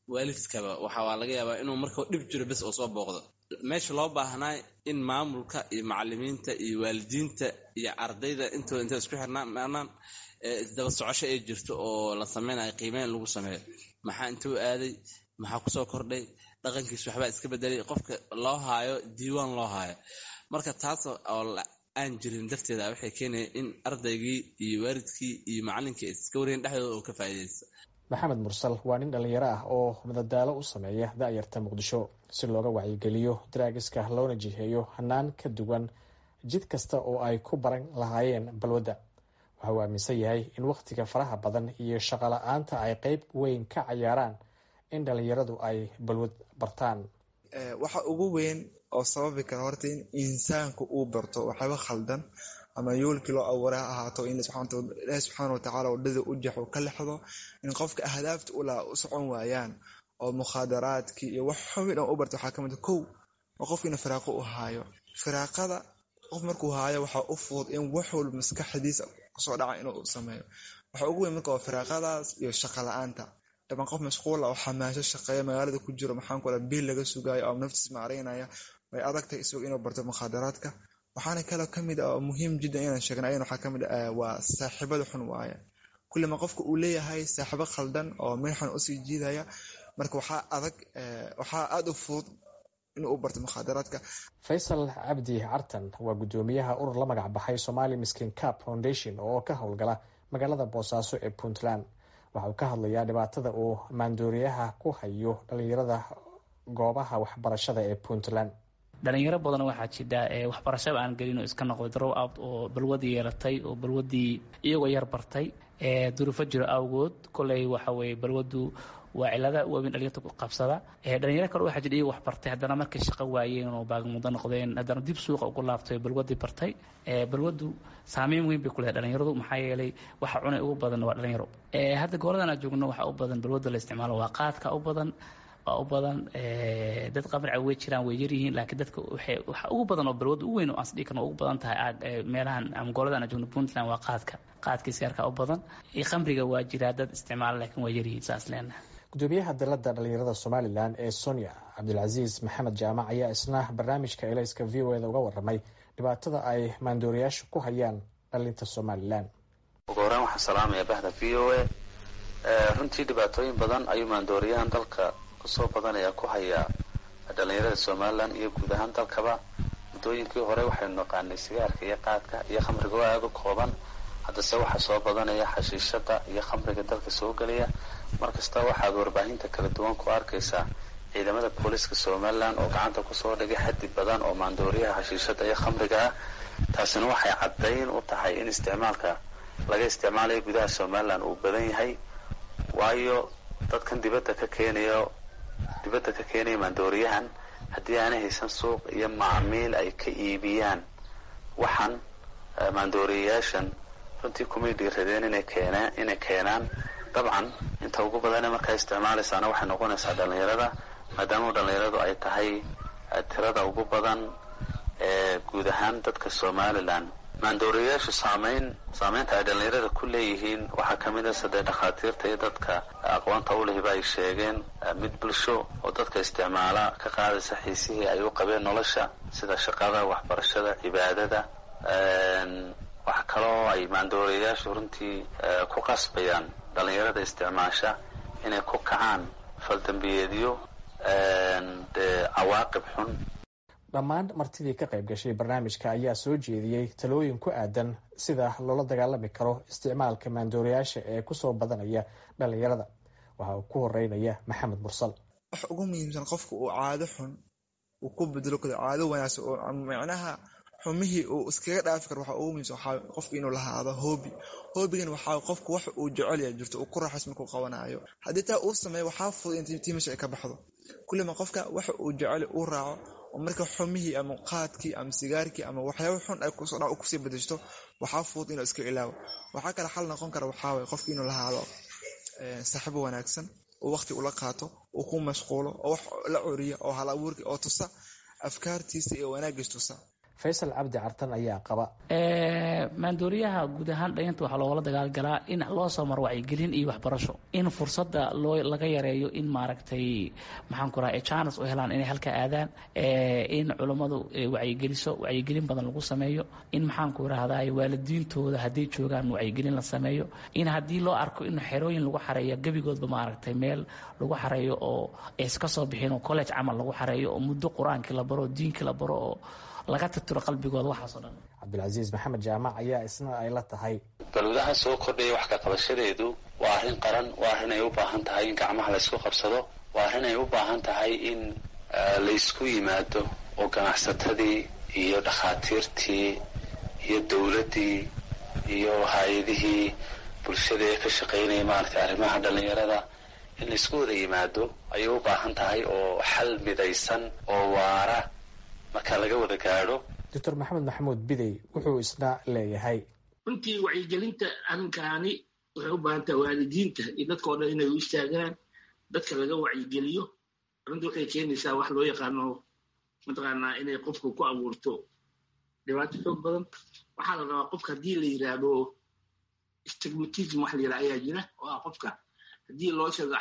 waalidkaba waxa waa laga yaabaa inuu markuu dhib jiro bes oo soo booqdo meesha loo baahnaa in maamulka iyo macallimiinta iyo waalidiinta iyo ardayda intooda inta isku xirnaan maanaan isdaba socosho ay jirto oo la sameynayo qiimeyn lagu sameeyo maxaa intuu aaday maxaa kusoo kordhay dhaqankiisa waxbaa iska bedelay qofka loo haayo diiwaan loo haayo marka taas oo aan jirin darteeda waxay keenaya in ardaygii iyo waalidkii iyo macallinkii iska wareen dhexdooda oo ka faa'iideysta maxamed mursal waa nin dhalinyaro ah oo madadaalo u sameeya da'yarta muqdisho si looga wacyigeliyo daraagiska loona jiheeyo hanaan ka duwan jid kasta oo ay ku baran lahaayeen balwadda waxa uu aaminsan yahay in wakhtiga faraha badan iyo shaqo la-aanta ay qeyb weyn ka cayaaraan in dhalinyaradu ay balwad bartaan waxa ugu weyn oo sababi kara horta in insaanku uu barto waxyaabo khaldan ama yoolkii loo abuuray ahaato in Ilaahay subxaanahu wa ta'aala wadada u jaxo ka lexdo in qofka ahdaafta u la u socon waayaan oo mukhadaraadkii iyo wax xubin oo u barto waxa kamid kow oo qofkina firaaqo u haayo firaaqada qof markuu haayo waxa u fudud in wax walba maskaxdiisa kusoo dhaca inuu sameeyo waxa ugu weyn marka firaaqadaas iyo shaqo la'aanta taban qof mashquul ah oo xamaasho shaqeeya magaalada ku jiro maxaan kula bil laga sugaayo oo naftiis maareynaya way adagtay isagoo inuu barto mukhadaraadka waxaana kale kamid ah muhiim jiddan inaan sheegnay waxa kamid ah waa saaxiibada xun waaya kullama qofka uu leeyahay saaxiibo khaldan oo meel xun u sii jiidaya marka waxa adag waxa aad u fudud inuu barto mukhadaraadka Faisal Cabdi Cartan waa gudoomiyaha urur la magac baxay Somali Miskin Cup Foundation oo ka howlgala magaalada Boosaaso ee Puntland waxa uu ka hadlayaa dhibaatada uu maandooriyaha ku hayo dhalinyarada goobaha waxbarashada ee Puntland dhalinyaro badan waxaa jira ee waxbarashada aan gelin oo iska noqday draw out oo balwadii yeelatay oo balwadii iyagoo yar bartay ee duruufo jiro awgood kulay waxa way balwadu waa cilada weyn dhalinyarada ku qabsada ee dhalinyaro kale waxa jira wax bartay haddana markay shaqo waayeen oo baag mudo noqdeen haddana dib suuqa ugu laabtay balwadii bartay ee balwadu saameyn weyn bay ku leedahay dhalinyaradu maxaa yeelay waxa cunay ugu badan waa dhalinyaro ee hadda gooladan aan joogno waxa u badan balwada la isticmaalo waa qaadka u badan oo badan ee dad qabrica way jiraan way yar yihiin laakiin dadka waxay waxa ugu badan oo balwada u weyn oo asdii kan ugu badan tahay meelahan am gooladan aan joogno Puntland waa qaadka qaadkiisa yarka u badan ee khamriga waa jira dad isticmaal laakiin way yar yihiin saas leena gudoomiyaha dalada dhalinyarada Somaliland ee Sonia Cabdulaziz Maxamed Jaamac ayaa isna barnaamijka Elayska V O A uga waramay dhibaatada ay maandooriyaashu ku hayaan dhalinta Somaliland ugu horreyn waxaan salaamayaa bahda V O A runtii dhibaatooyin badan ayuu maandooriyahan dalka kusoo badanaya ku haya dhalinyarada Somaliland iyo guud ahaan dalkaba muddooyinkii hore waxaynu naqaanay sigaarka iyo qaadka iyo khamriga oo aad u kooban haddase waxa soo badanaya xashiishada iyo khamriga dalka soo galaya markasta waxaad warbaahinta kala duwan ku arkaysaa ciidamada booliska Somaliland oo gacanta ku soo dhigay xaddi badan oo maandooriyaha xashiishada iyo khamriga ah taasina waxay caddayn u tahay in isticmaalka laga isticmaalayo gudaha Somaliland uu badan yahay waayo dadkan dibadda ka keenayo dibadda ka keenay maandooriyahan haddii aanay haysan suuq iyo macaamiil ay ka iibiyaan waxaan maandooriyaashan runtii kumay dhiiradeen inay keenaan inay keenaan dabcan inta ugu badan markaa isticmaalaysaana waxay noqonaysaa dhalinyarada maadaama dhalinyaradu ay tahay tirada ugu badan ee guud ahaan dadka Somaliland maandooriyaashu saameyn saameynta ay dhalinyarada ku leeyihiin waxaa ka mid ah saddex dhakhaatiirta iyo dadka aqoonta u leh bay sheegeen mid bulsho oo dadka isticmaala ka qaadaysa xiisihii ay u qabeen nolosha sida shaqada waxbarashada cibaadada wax kaloo ay maandooriyaashu runtii ku qasbayaan dhalinyarada isticmaasha inay ku kacaan faldambiyeedyo cawaaqib xun dhammaan martidii ka qayb gashay barnaamijka ayaa soo jeediyey talooyin ku aadan sida loola dagaalami karo isticmaalka maandooriyaasha ee kusoo badanaya dhalinyarada waxa uu ku horeynaya Maxamed Mursal wax ugu muhiimsan qofku uu caado xun uu ku bedelo karo caado wanaagsan oo macnaha xumihii uu iskaga dhaafi karo waxa ugu muhiimsan waxa qofku inuu lahaado hobby hobbygan waxa qofku wax uu jecel yahay jirto uu ku raaxaysto markuu qabanayo haddii taa uu sameeyo waxa fudud in tiimisha ka baxdo kullama qofka wax uu jecel uu raaco marka xumihii ama qaadkii ama sigaarkii ama waxyaabo xun ay ku soo dhac ku sii bedesho waxa fudud inuu iska ilaawo waxa kale xal noqon kara waxa way qofku inuu lahaado ee saaxiib wanaagsan oo waqti ula qaato oo ku mashquulo oo wax la curiyo oo hal abuurki oo tusa afkaartiisa iyo wanaagiisa tusa faysal cabdi cartan ayaa qaba maandooriyaha guud ahaan dhalinyarta waxaa loogala dagaalgalaa in loo soo maro wacyigelin iyo waxbarasho in fursada loo laga yareeyo in maaragtay maxaan ku rahaa chance u helaan inay halka aadaan in culummadu wacyigeliso wacyigelin badan lagu sameeyo in maxaan ku rahdaa waalidiintooda hadday joogaan wacyigelin la sameeyo in haddii loo arko in xerooyin lagu xareeyo gebigoodba maaragtay meel lagu xareeyo oo iska soo bixin oo college camal lagu xareeyo oo muddo qur-aankii la baro diinkii la baro oo laga tirtiro qalbigooda waxaasoo dhan. cabdilcasiis maxamed jaamac ayaa isna ay la tahay balwadaha soo kordhaya wax ka qabashadeedu waa arrin qaran waa arrin ay u baahan tahay in gacmaha laysku qabsado waa arrin ay u baahan tahay in laysku yimaado oo ganacsatadii iyo dhakhaatiirtii iyo dowladdii iyo hay-adihii bulshada ee ka shaqaynaya maaragtay arrimaha dhallinyarada in laysku wada yimaado ayay u baahan tahay oo xal midaysan oo waara marka laga wada gaadho. doctor maxamed maxamuud bidey wuxuu isna leeyahay runtii wacyigelinta arrinkaani waxay u baahan tahay waalidiinta iyo dadkao dhan inay u istaagaan dadka laga wacyigeliyo arrinta waxay keenaysaa wax loo yaqaano mataqaanaa inay qofku ku abuurto dhibaato xoog badan waxaa la rabaa qofka haddii la yidhaahdo stigmatism wax la yidhaha ayaa jira oo ah qofka haddii loo sheego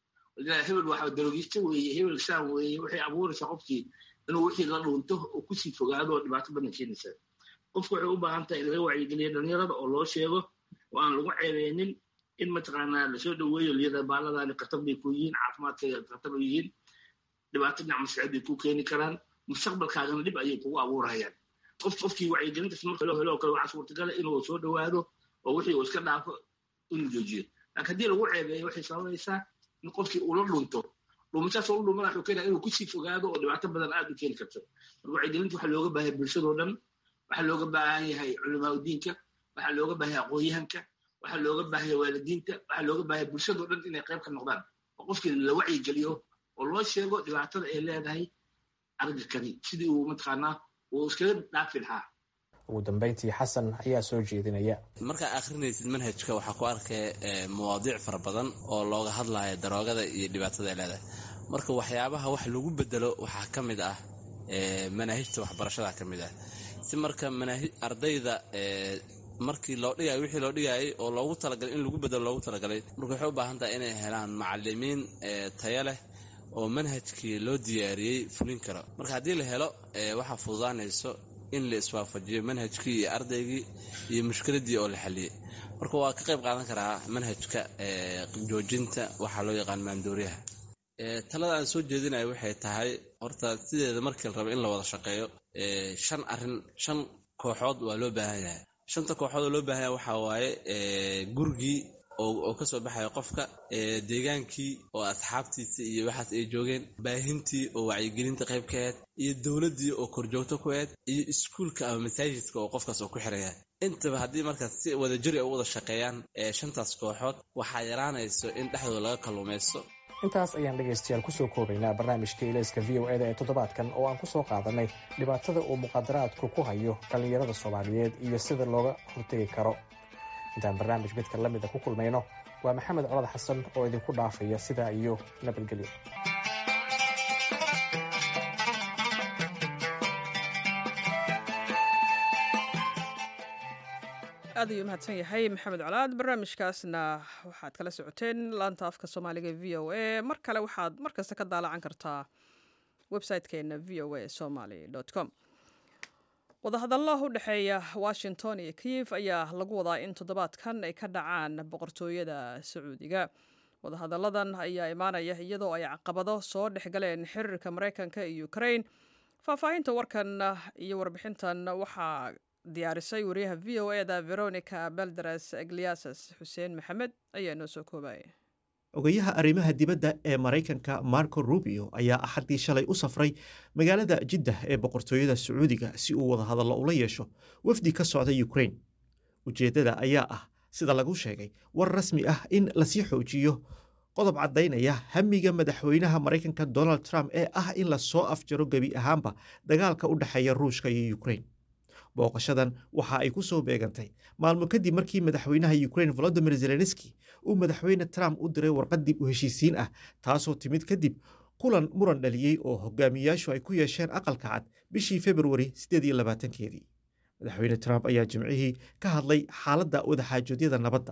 hebel waxa darogista weeye hebel saan weeye waxay abuuraysaa qofkii inuu wixii la dhuunto oo kusii fogaado oo dhibaato badan keenaysa qofku waxay u baahan tahay in laga wacyigeliyo dhalinyarada oo loo sheego oo aan lagu ceebeynin in mataqaanaa lasoo dhaweeyo liyada baaladaani khatar bay ku yihiin caafimaadkayga khatar u yihiin dhibaato dhinac maskaxeed bay ku keeni karaan mustaqbalkaagana dhib ayay kugu abuurayaan qof qofkii wacyigelintas marka loo helo oo kale waxaa suurtagala inuu soo dhawaado oo wixii uu iska dhaafo inuu joojiyo laakiin haddii lagu ceebeeyo waxay sababaysaa in qofkii uu la dhunto dhuumashaas oo u dhumana wuxuu keenaa inuu kusii fogaado oo dhibaato badan aad u keeni karto marka wacyigelinta waxaa looga baahan yahay bulshadoo dhan waxaa looga baahan yahay culimaa udiinka waxaa looga baahan yahay aqoonyahanka waxaa looga baahan yahay waalidiinta waxaa looga baahan yahay bulshadoo dhan inay qayb ka noqdaan oo qofkii la wacyigeliyo oo loo sheego dhibaatada ay leedahay argakani sidii uu mataqaanaa uu iskaga dhaafi lahaa. ugu dambeyntii xasan ayaa soo jeedinaya markaa akhrinaysid manhajka waxaa ku arkay mawaadiic fara badan oo looga hadlaya daroogada iyo dhibaatada ay leedahay marka waxyaabaha wax lagu bedelo waxaa ka mid ah manaahijta waxbarashada ka mid ah si marka manaahij ardayda markii loo dhigayo wixii loo dhigayay oo loogu talagalay in lagu bedelo loogu talagalay marka waxay u baahan tahay inay helaan macallimiin tayo leh oo manhajkii loo diyaariyey fulin karo marka haddii la helo waxaa fududaanayso in la iswaafajiyo manhajkii iyo ardaygii iyo mushkiladii oo la xaliyey marka waa ka qayb qaadan karaa manhajka joojinta waxaa loo yaqaan maandooriyaha talada aan soo jeedinayo waxay tahay horta sideeda markii la rabo in la wada shaqeeyo shan arrin shan kooxood waa loo baahan yahay shanta kooxood oo loo baahan yahay waxaa waaye gurigii oo ka soo baxaya qofka deegaankii oo asxaabtiisa iyo waxaas ay joogeen baahintii oo wacyigelinta qayb ka ahayd iyo dowladdii oo korjoogto ku ahayd iyo iskuulka ama masaajidka oo qofkaas oo ku xiraya intaba haddii markaas si wadajiri ay u wada shaqeeyaan shantaas kooxood waxaa yaraanayso in dhexdooda laga kalluumaysto. intaas ayaan dhegaystayaal kusoo koobaynaa barnaamijka ilayska v o eda ee toddobaadkan oo aan kusoo qaadanay dhibaatada uu muqaadaraadku ku hayo dhallinyarada soomaaliyeed iyo sida looga hortegi karo. intaan barnaamij midka la mida ku kulmayno waa maxamed colad xasan oo idinku dhaafaya sidaa iyo nabadgelyo. aad ayuu mahadsan yahay maxamed colaad barnaamijkaasna waxaad kala socoteen laanta afka soomaaliga v o a mar kale waxaad markasta ka daalacan kartaa website-keena v o a somaly com wadahadallo u dhexeeya washington iyo kiyif ayaa lagu wadaa in toddobaadkan ay ka dhacaan boqortooyada sacuudiga wadahadalladan ayaa imaanaya iyadoo ay caqabado soo dhexgaleen xiriirka maraykanka iyo ukraine faahfaahinta warkan iyo warbixintan waxaa diyaarisay wariyaha v o eda veronica balderas iglesias xuseen maxamed ayaa noo soo koobaya ogayaha arrimaha dibadda ee maraykanka marco rubio ayaa axaddii shalay u safray magaalada jiddah ee boqortooyada sacuudiga si uu wadahadallo ula yeesho wafdi ka socda ukraine ujeeddada ayaa ah sida lagu sheegay war rasmi ah in lasii xoojiyo qodob caddaynaya hamiga madaxweynaha maraykanka donald trump ee ah in lasoo afjaro gebi ahaanba dagaalka u dhexeeya ruushka iyo ukraine booqashadan waxa ay ku soo beegantay maalmo kadib markii madaxweynaha ukraine volodymyr zelenski uu madaxweyne trump u diray warqad dib u heshiisiin ah taasoo timid kadib kulan muran dhaliyey oo hogaamiyayaashu ay ku yeesheen aqalka cad bishii februari siddeed iyo labaatankeedii madaxweyne trump ayaa jimcihii ka hadlay xaaladda wadaxaajoodyada nabadda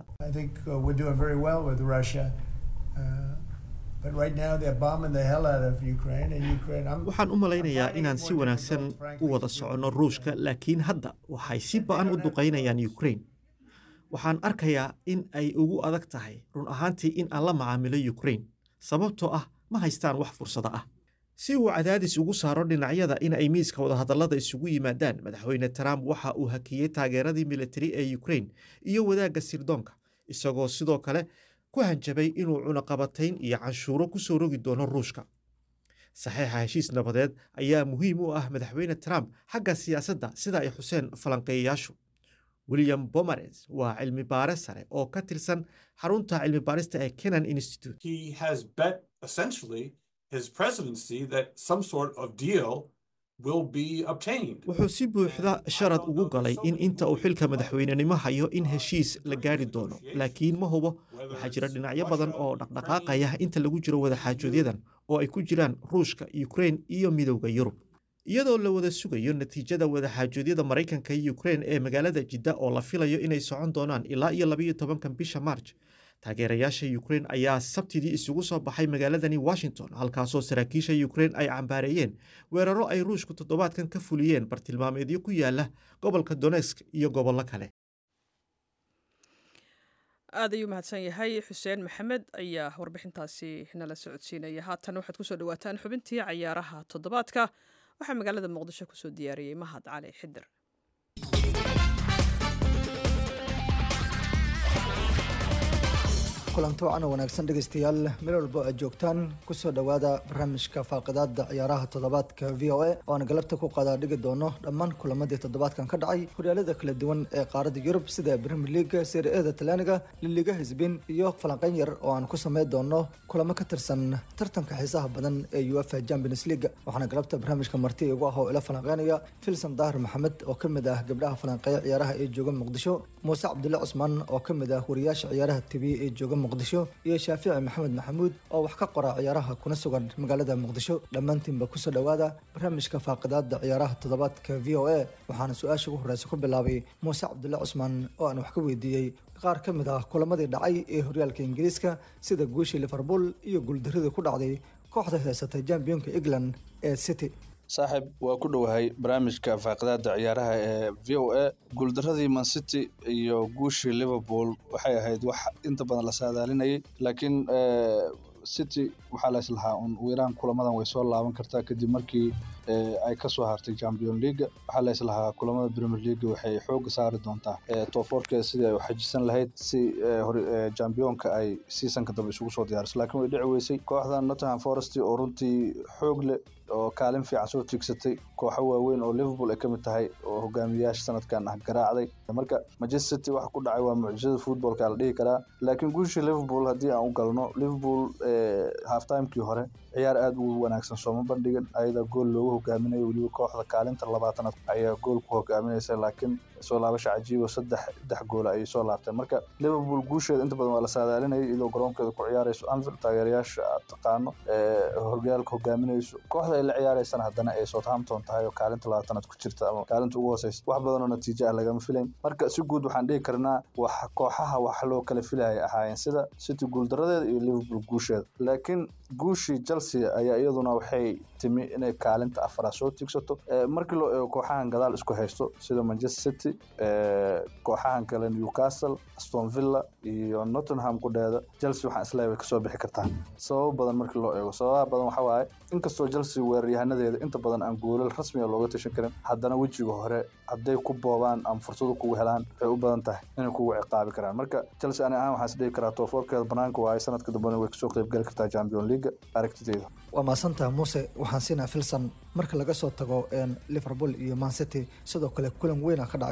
waxaan u malaynayaa inaan si wanaagsan u wada soconno ruushka laakiin hadda waxay si ba-an u duqaynayaan ukraine waxaan arkayaa in ay ugu adag tahay run ahaantii in aan la macaamilo ukraine sababtoo ah ma haystaan wax fursada ah si uu cadaadis ugu saaro dhinacyada in ay miiska wadahadallada isugu yimaadaan madaxweyne trump waxa uu hakiyey taageeradii militari ee ukraine iyo wadaagga sirdoonka isagoo sidoo kale ku hanjabay inuu cunaqabatayn iyo canshuuro ku soo rogi doono ruushka saxiixa heshiis nabadeed ayaa muhiim u ah madaxweyne trump xagga siyaasadda sida ay xuseen falanqeeyayaashu william bomarez waa cilmi baare sare oo ka tirsan xarunta cilmi baarista ee Kennan Institute. He has bet essentially his presidency that some sort of deal will be obtained. wuxuu si buuxda sharad ugu galay in inta uu xilka madaxweynenimo hayo in heshiis la gaari doono laakiin ma hubo waxaa jira dhinacyo badan oo dhaqdhaqaaqaya inta lagu jiro wadaxaajoodyadan oo ay ku jiraan ruushka Ukraine iyo midowda Yurub iyadoo la wada sugayo natiijada wadaxaajoodyada Mareykanka iyo Ukraine ee magaalada Jidda oo la filayo inay socon doonaan ilaa iyo laba iyo tobanka bisha March taageerayaasha Ukraine ayaa sabtidii isugu soo baxay magaaladani Washington halkaasoo saraakiisha Ukraine ay cambaareeyeen weeraro ay Ruushku toddobaadkan ka fuliyeen bartilmaameedyo ku yaala gobolka Donetsk iyo gobollo kale aad ayuu mahadsan yahay xuseen maxamed ayaa warbixintaasi nala socodsiinaya haatan waxaad kusoo dhawaataan xubintii cayaaraha toddobaadka waxaa magaalada muqdisho kusoo diyaariyey mahad cali xidir kulanti wacan oo wanaagsan dhegaystayaal meel walbo aad joogtaan kusoo dhowaada barnaamijka faaqidaada ciyaaraha toddobaadka v o a oo aan galabta ku qadaa dhigi doono dhammaan kulamadii toddobaadkan ka dhacay horyaalada kala duwan ee qaaradda yurub sida premier league serie eda talyaaniga liliga hisbin iyo falanqeyn yar oo aan ku sameyn doono kulamo ka tirsan tartanka xiisaha badan ee uefa champions league waxaana galabta barnaamijka marti igu ah oo ila falanqeynaya filson daahir maxamed oo ka mid ah gabdhaha falanqeeya ciyaaraha ee jooga muqdisho muuse cabdulle cusmaan oo ka mid ah wariyaasha ciyaaraha t v ee jooga muqdisho iyo shaafici maxamed maxamuud oo wax ka qora ciyaaraha kuna sugan magaalada muqdisho dhammaantiinba kusoo dhowaada barnaamijka faaqidaada ciyaaraha toddobaadka v o a waxaana su-aasha ugu horeysa ku bilaabay muuse cabdulle cusmaan oo aan wax ka weydiiyey qaar ka mid ah kulamadii dhacay ee horyaalka ingiriiska sida guushii liverpool iyo guuldaradii ku dhacday kooxda haysatay championka england ee city saaxiib waa ku dhowahay barnaamijka faaqidaada ciyaaraha ee v o a guuldaradii man city iyo guushii liverpool waxay ahayd wax inta badan la saadaalinayay laakiin city waxaa la islahaa un wiiraan kulamadan way soo laaban kartaa kadib markii ay ka soo hartay champion league waxaa la islahaa kulamada premier league waxay xooga saari doontaa tooforkeeda sidii ay u xajisan lahayd si championka ay seasonka dambe isugu soo diyaariso laakiin way dhici weysay kooxda Nottingham Forest oo runtii xoog leh oo kaalin fiican soo tiigsatay kooxo waaweyn oo Liverpool ay ka mid tahay oo hogaamiyayaasha sanadkan ah garaacday marka Manchester City waxa ku dhacay waa mucjisada footballka la dhihi karaa laakiin guushii Liverpool haddii aan u galno Liverpool half time-kii hore ciyaar aad u wanaagsan soo ma bandhigan ayada gool loogu hogaaminayo waliba kooxda kaalinta labaatanaad ayaa gool ku hogaaminaysa laakiin soo laabasha cajiib oo saddex saddex gool ay soo laabteen marka Liverpool guusheeda inta badan waa la saadaalinayay iyadoo garoonkeeda ku ciyaarayso Anfield taageerayaasha taqaano ee horyaalka hogaaminayso kooxda ay la ciyaaraysana haddana ay Southampton tahay oo kaalinta labaatanaad ku jirta ama kaalinta ugu hooseysa wax badan oo natiijo ah lagama filayn marka si guud waxaan dhihi karnaa wax kooxaha wax loo kala filayay ahaayeen sida City guuldaradeeda iyo Liverpool guusheeda laakiin guushii Chelsea ayaa iyaduna waxay timi inay kaalinta afraad soo tiigsato markii loo eego kooxahan gadaal isku haysto sida Manchester City kooxahan kale Newcastle Aston Villa iyo Nottingham ku dheeda Chelsea waxaan isleeyahay way ka soo bixi kartaa sabab badan markii loo eego sababaha badan waxa waaye inkastoo Chelsea weeraryahaanadeeda inta badan aan goolal rasmi ah looga tashan karin haddana wejiga hore hadday ku boobaan ama fursado kugu helaan waxay u badan tahay inay kugu ciqaabi karaan marka Chelsea ana ahaan waxaan isdhihi karaa tooforkeeda banaanka waa ay sanadka dambe way kasoo qayb gali kartaa Champions League aragtideeda waa maasantaha muuse waxaan siinaa filson marka laga soo tago Liverpool iyo Man City sidoo kale kulan weyn ka dhacay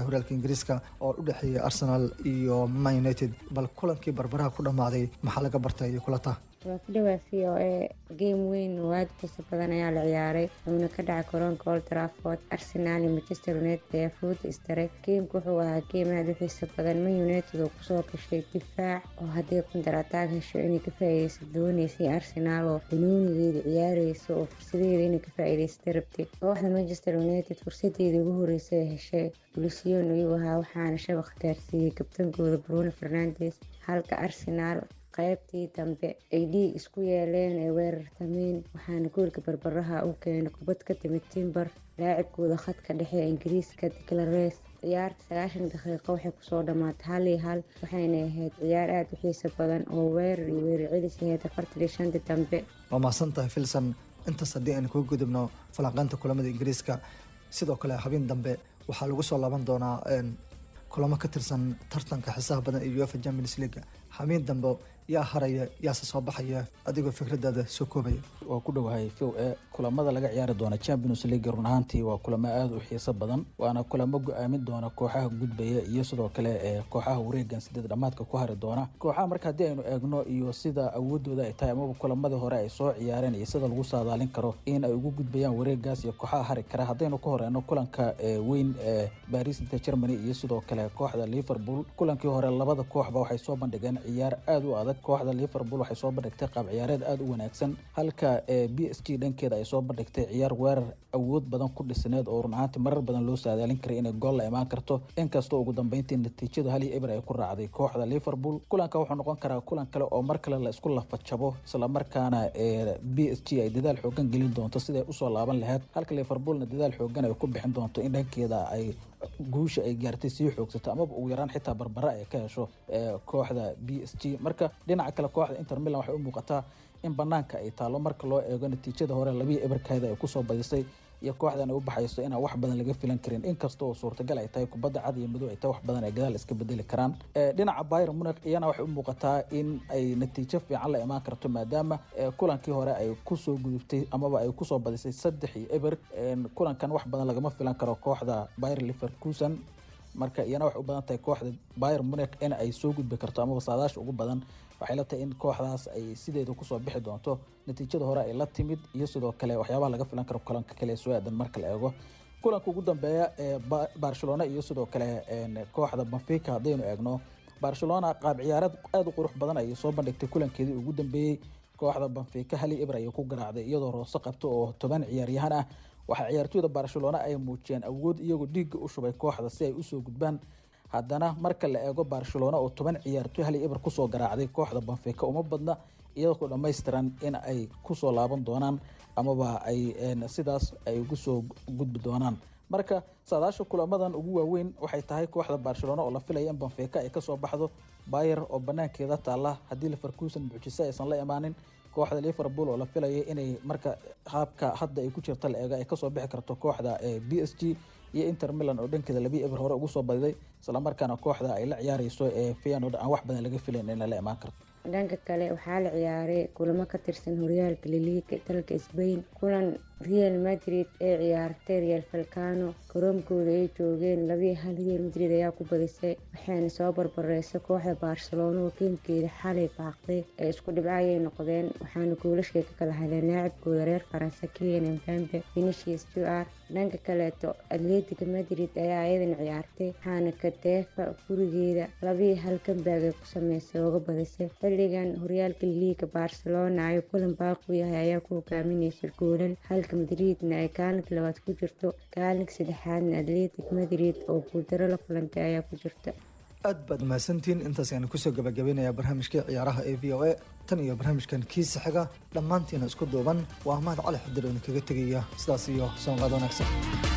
horyaalka ingiriiska oo u dhexeeyay arsenal iyo man united bal kulankii barbaraha ku dhammaaday maxaa laga bartay iyo kulata waa ku dhawaa v o a game weyn oo aada xiiso badan ayaa la ciyaaray wuxuuna ka dhacay garoonka Old Trafford. Arsenal iyo Manchester United ayaa fooda istaray. Geemku wuxuu ahaa geem aada u xiiso badan. Man United oo kusoo gashay difaac oo haddii counter attack hesho inay ka faa'iideyso dooneysay. Arsenal oo xunuunigeeda ciyaareysa oo fursadeeda inay ka faa'iideysto rabtay. Kooxda Manchester United fursadeedii ugu horeysay ay heshay Luciano ayuu ahaa waxaana shabaq gaarsiiyey kabtankooda Bruno Fernandes, halka Arsenal qaybtii dambe ay dhiig isku yeeleen ay weerartameen waxaana goolka barbaraha u keenay kubad ka timid Timber laacibkooda khadka dhexe ee Ingiriiska Declan Rice. ciyaarta sagaashan daqiiqo waxay kusoo dhamaatay hal iyo hal waxayna ahayd ciyaar aada u xiiso badan oo weerar iyo weerar celis ahayd afartan iyo shantii dambe. waa mahadsantahay filson. intaas haddii aan kugu gudubno falanqaynta kulamada ingiriiska sidoo kale habeen dambe waxaa lagu soo laaban doonaa kulamo ka tirsan tartanka xisaab badan ee UEFA Champions League. habeen dambe yaa haraya yaase soo baxaya adigoo fikradaada soo koobaya. waa ku dhowahay v o a kulamada laga ciyaari doona Champions League run ahaantii waa kulamo aada u xiiso badan waana kulamo go-aamin doona kooxaha gudbaya iyo sidoo kale ee kooxaha wareegan sideed dhamaadka ku hari doona. kooxaha marka haddii aynu eegno iyo sida awoodooda ay tahay amaba kulamadii hore ay soo ciyaareen iyo sida lagu saadaalin karo in ay ugu gudbayaan wareegaas iyo kooxaha hari kara. haddaynu ka horeyno kulanka weyn ee Paris Saint-Germain iyo sidoo kale kooxda Liverpool kulankii hore labada kooxba waxay soo bandhigeen ciyaar aada u adag. kooxda Liverpool waxay soo bandhigtay qaab ciyaareed aada u wanaagsan halka B S G dhankeeda ay soo bandhigtay ciyaar weerar awood badan ku dhisneed oo run ahaantii marar badan loo saadaalin karay inay gool la imaan karto inkastoo ugu dambeyntii natiijadu hal iyo eber ay ku raacday kooxda Liverpool. kulanka wuxuu noqon karaa kulan kale oo mar kale la isku lafajabo isla markaana B S G ay dadaal xoogan gelin doonto siday usoo laaban lahayd halka Liverpoolna dadaal xoogan ay ku bixin doonto in dhankeeda ay guusha ay gaartay sii xoogsato amaba ugu yaraan xitaa barbara ay ka hesho kooxda B S G. marka dhinaca kale kooxda Inter Milan waxay u muuqataa in banaanka ay taalo marka loo eego natiijada hore labiyo eberkeeda ay kusoo badisay iyo kooxdan ay u baxayso inaan wax badan laga filan karin inkastoo suurtagal ay tahay kubadda cad iyo madow ay tahay wax badan ay gadaal iska bedeli karaan. dhinaca Bayern Munich iyana waxay u muuqataa in ay natiijo fiican la imaan karto maadaama kulankii hore ay kusoo gudubtay amaba ay kusoo badisay saddex iyo eber. kulankan wax badan lagama filan karo kooxda Bayer Leverkusen marka iyana waxay u badan tahay kooxda Bayern Munich in ay soo gudbi karto amaba saadaasha ugu badan waxay la tahay in kooxdaas ay sideeda kusoo bixi doonto natiijada hore ay la timid iyo sidoo kale waxyaabaha laga filan karo kulanka kale ee soo aadan marka la eego. kulanka ugu dambeeya ee Barcelona iyo sidoo kale kooxda Benfica haddaynu eegno Barcelona qaab ciyaareed aada u qurux badan ayay soo bandhigtay kulankeedii ugu dambeeyey. kooxda Benfica hal iyo eber ayay ku garaacday iyadoo roose qabto oo toban ciyaaryahan ah. waxaa ciyaartooyda Barcelona ay muujiyeen awood iyagoo dhiigga u shubay kooxda si ay usoo gudbaan haddana marka la eego Barcelona oo toban ciyaartooy hal iyo eber kusoo garaacday kooxda Benfica uma badna iyadoo ku dhammaystiran in ay kusoo laaban doonaan amaba ay sidaas ay ugu soo gudbi doonaan. marka saadaasha kulamadan ugu waaweyn waxay tahay kooxda Barcelona oo la filaya in Benfica ay kasoo baxdo Bayer oo banaankeeda taala haddii Leverkusen mucjisa aysan la imaanin kooxda Liverpool oo la filaya inay marka qaabka hadda ay ku jirta la eega ay kasoo bixi karto kooxda B S G iyo Inter Milan oo dhankeeda laba eber hore ugu soo badiday isla markaana kooxda ay la ciyaareyso ee Feyenoord aan wax badan laga filayn in la imaan karto. dhanka kale waxaa la ciyaaray kulamo ka tirsan horyaalka Liga dalka Spain. kulan Real Madrid ee ciyaartay Real Vallecano garoonkooda ay joogeen laba iyo hal Real Madrid ayaa ku badisay waxaana soo barbareysay kooxda Barcelona oo geemkeeda xalay baaqday ee isku dhibcayay noqdeen waxaana goolashay ka kala heleen laacibkooda reer Faransa Kylian Mbappe Vinicius Junior. dhanka kaleeto Atletico Madrid ayaa iyadana ciyaartay waxaana Katefa gurigeeda laba iyo hal comeback ay ku sameysay uga badisay. xilligan horyaalka Liga Barcelona ay kulan baaqu yahay ayaa ku hogaaminaysa goolal halka Madridna ay kaalinka labaad ku jirto kaalinka saddexaadna Atletico Madrid oo guuldaro la kulantay ayaa ku jirta. aad baad mahadsantiin intaas ayaan kusoo gabagabaynayaa barnaamijkii ciyaaraha ee v o a tan iyo barnaamijkan kiisa xiga dhammaantiina isku duuban waa Ahmad Cali Xadir oo kaga tegaya sidaas iyo soo qaad wanaagsan.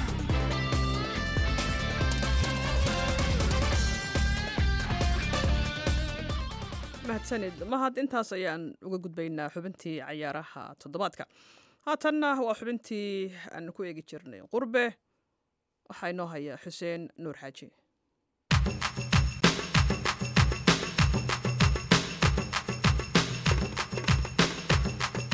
mahadsanid mahad intaas ayaan uga gudbaynaa xubintii cayaaraha toddobaadka. haatanna waa xubintii aan ku eegi jirnay qurbe waxaa inoo haya xuseen nuur xaaji.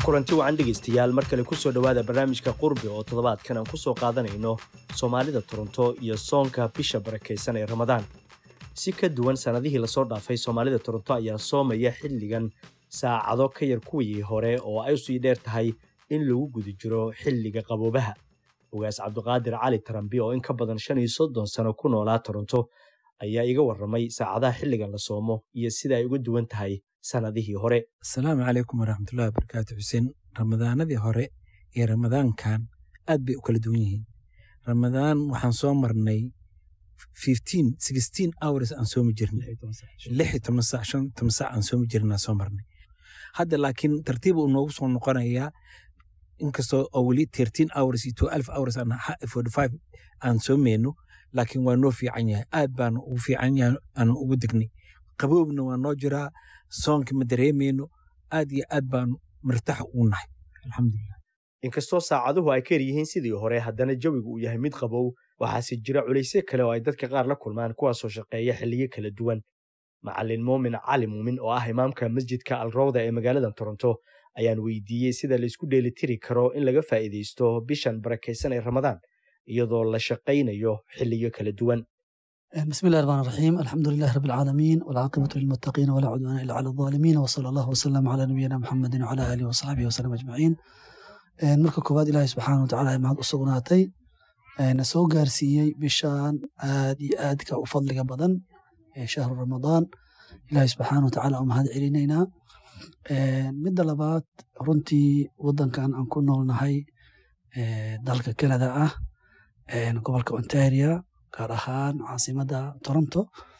kulanti wacan dhegaystayaal mar kale ku soo dhowaada barnaamijka qurbi oo toddobaadkan aan ku soo qaadanayno soomaalida toronto iyo soonka bisha barakaysan ee ramadaan si ka duwan sannadihii lasoo dhaafay soomaalida toronto ayaa soomaya xilligan saacado ka yar kuwii hore oo ay usii dheer tahay in lagu guda jiro xilliga qaboobaha ogaas cabdiqaadir cali tarambi oo in ka badan shan iyo soddon sano ku noolaa toronto ayaa iga warramay saacadaha xilligan la soomo iyo sida ay uga duwan tahay sanadihii hore. asalaamu calaykum waraxmatullahi wabarakaatu xuseen. ramadaanadii hore iyo ramadaankan aad bay u kala duwan yihiin. ramadaan waxaan soo marnay fifteen sixteen hours aan soomi jirnay lix iyo toban saac shan toban saac aan soomi jirnaa soo marnay. hadda laakiin tartiib uu noogu soo noqonayaa inkastoo oo weli thirteen hours iyo twelve hours aan forty-five aan soomeyno laakiin waa noo fiican yahay aad baan ugu fiican yahay aan ugu degnay qaboobna waa noo jiraa soonka ma dareemayno aad iyo aad baan martax ugu nahay alxamdulilah. inkastoo saacaduhu ay ka yar yihiin sidii hore haddana jawigu uu yahay mid qabow waxaase jira culaysyo kale oo ay dadka qaar la kulmaan kuwaasoo shaqeeya xilliyo kala duwan. macallin muumin cali muumin oo ah imaamka masjidka alrowda ee magaalada toronto ayaan weydiiyey sida la isku dheelitiri karo in laga faa'iidaysto bishan barakaysan ee ramadaan iyadoo la shaqaynayo xilliyo kala duwan. بسم الله الرحمن الرحيم الحمد لله رب العالمين والعاقبة للمتقين ولا عدوان إلا على الظالمين وصلى الله وسلم على نبينا محمد وعلى آله وصحبه وسلم أجمعين. marka koobaad ilaahay subxaana watacaala mahad u sugnaatay na soo gaarsiiyey bishaan aad iyo aadka u fadliga badan ee shahru ramadaan. ilaahay subxaana watacaala u mahad celinaynaa. midda labaad runtii wadankan aan ku noolnahay dalka Canada ah gobolka Ontario gaar ahaan caasimada Toronto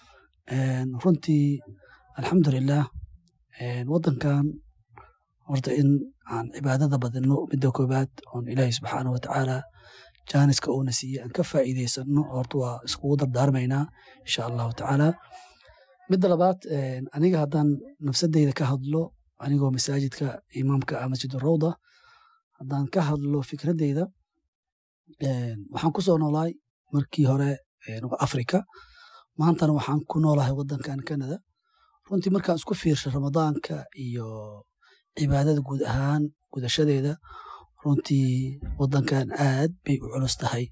runtii alxamdulilah wadankan horta in aan cibaadada badino midda koobaad oon ilaahay subxaana watacaala jaaniska uuna siiyey aan ka faa'iidaysano horta waa iskugu dardaarmaynaa insha allahu tacaala. midda labaad aniga haddaan nafsadeyda ka hadlo anigoo masaajidka imaamka ah masjid rawda haddaan ka hadlo fikradeyda waxaan ku soo noolaay markii hore Afrika maantana waxaan ku noolahay wadankan Canada. runtii markaan isku fiirsho ramadaanka iyo cibaadada guud ahaan gudashadeeda runtii wadankan aad bay u culus tahay.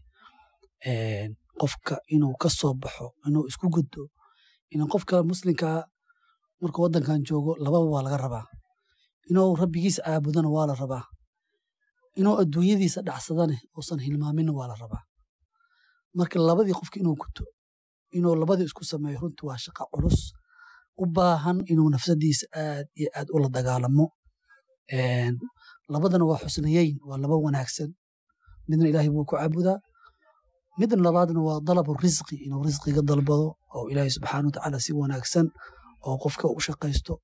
qofka inuu ka soo baxo inuu isku gudbo inuu qofka muslimka markuu wadankan joogo lababa waa laga rabaa inuu rabbigiisa caabudana waa la rabaa inuu adduunyadiisa dhacsadane uusan hilmaaminna waa la rabaa. marka labadii qofka inuu guto inuu labadii isku sameeyo runtii waa shaqo culus u baahan inuu nafsadiisa aad iyo aad ula dagaalamo. labadana waa xusnayeyn waa laba wanaagsan midna ilaahay buu ku caabudaa midna labaadna waa dalabu risqi inuu risqiga dalbado oo ilaahay subxaana watacaala si wanaagsan oo qofka u shaqaysto.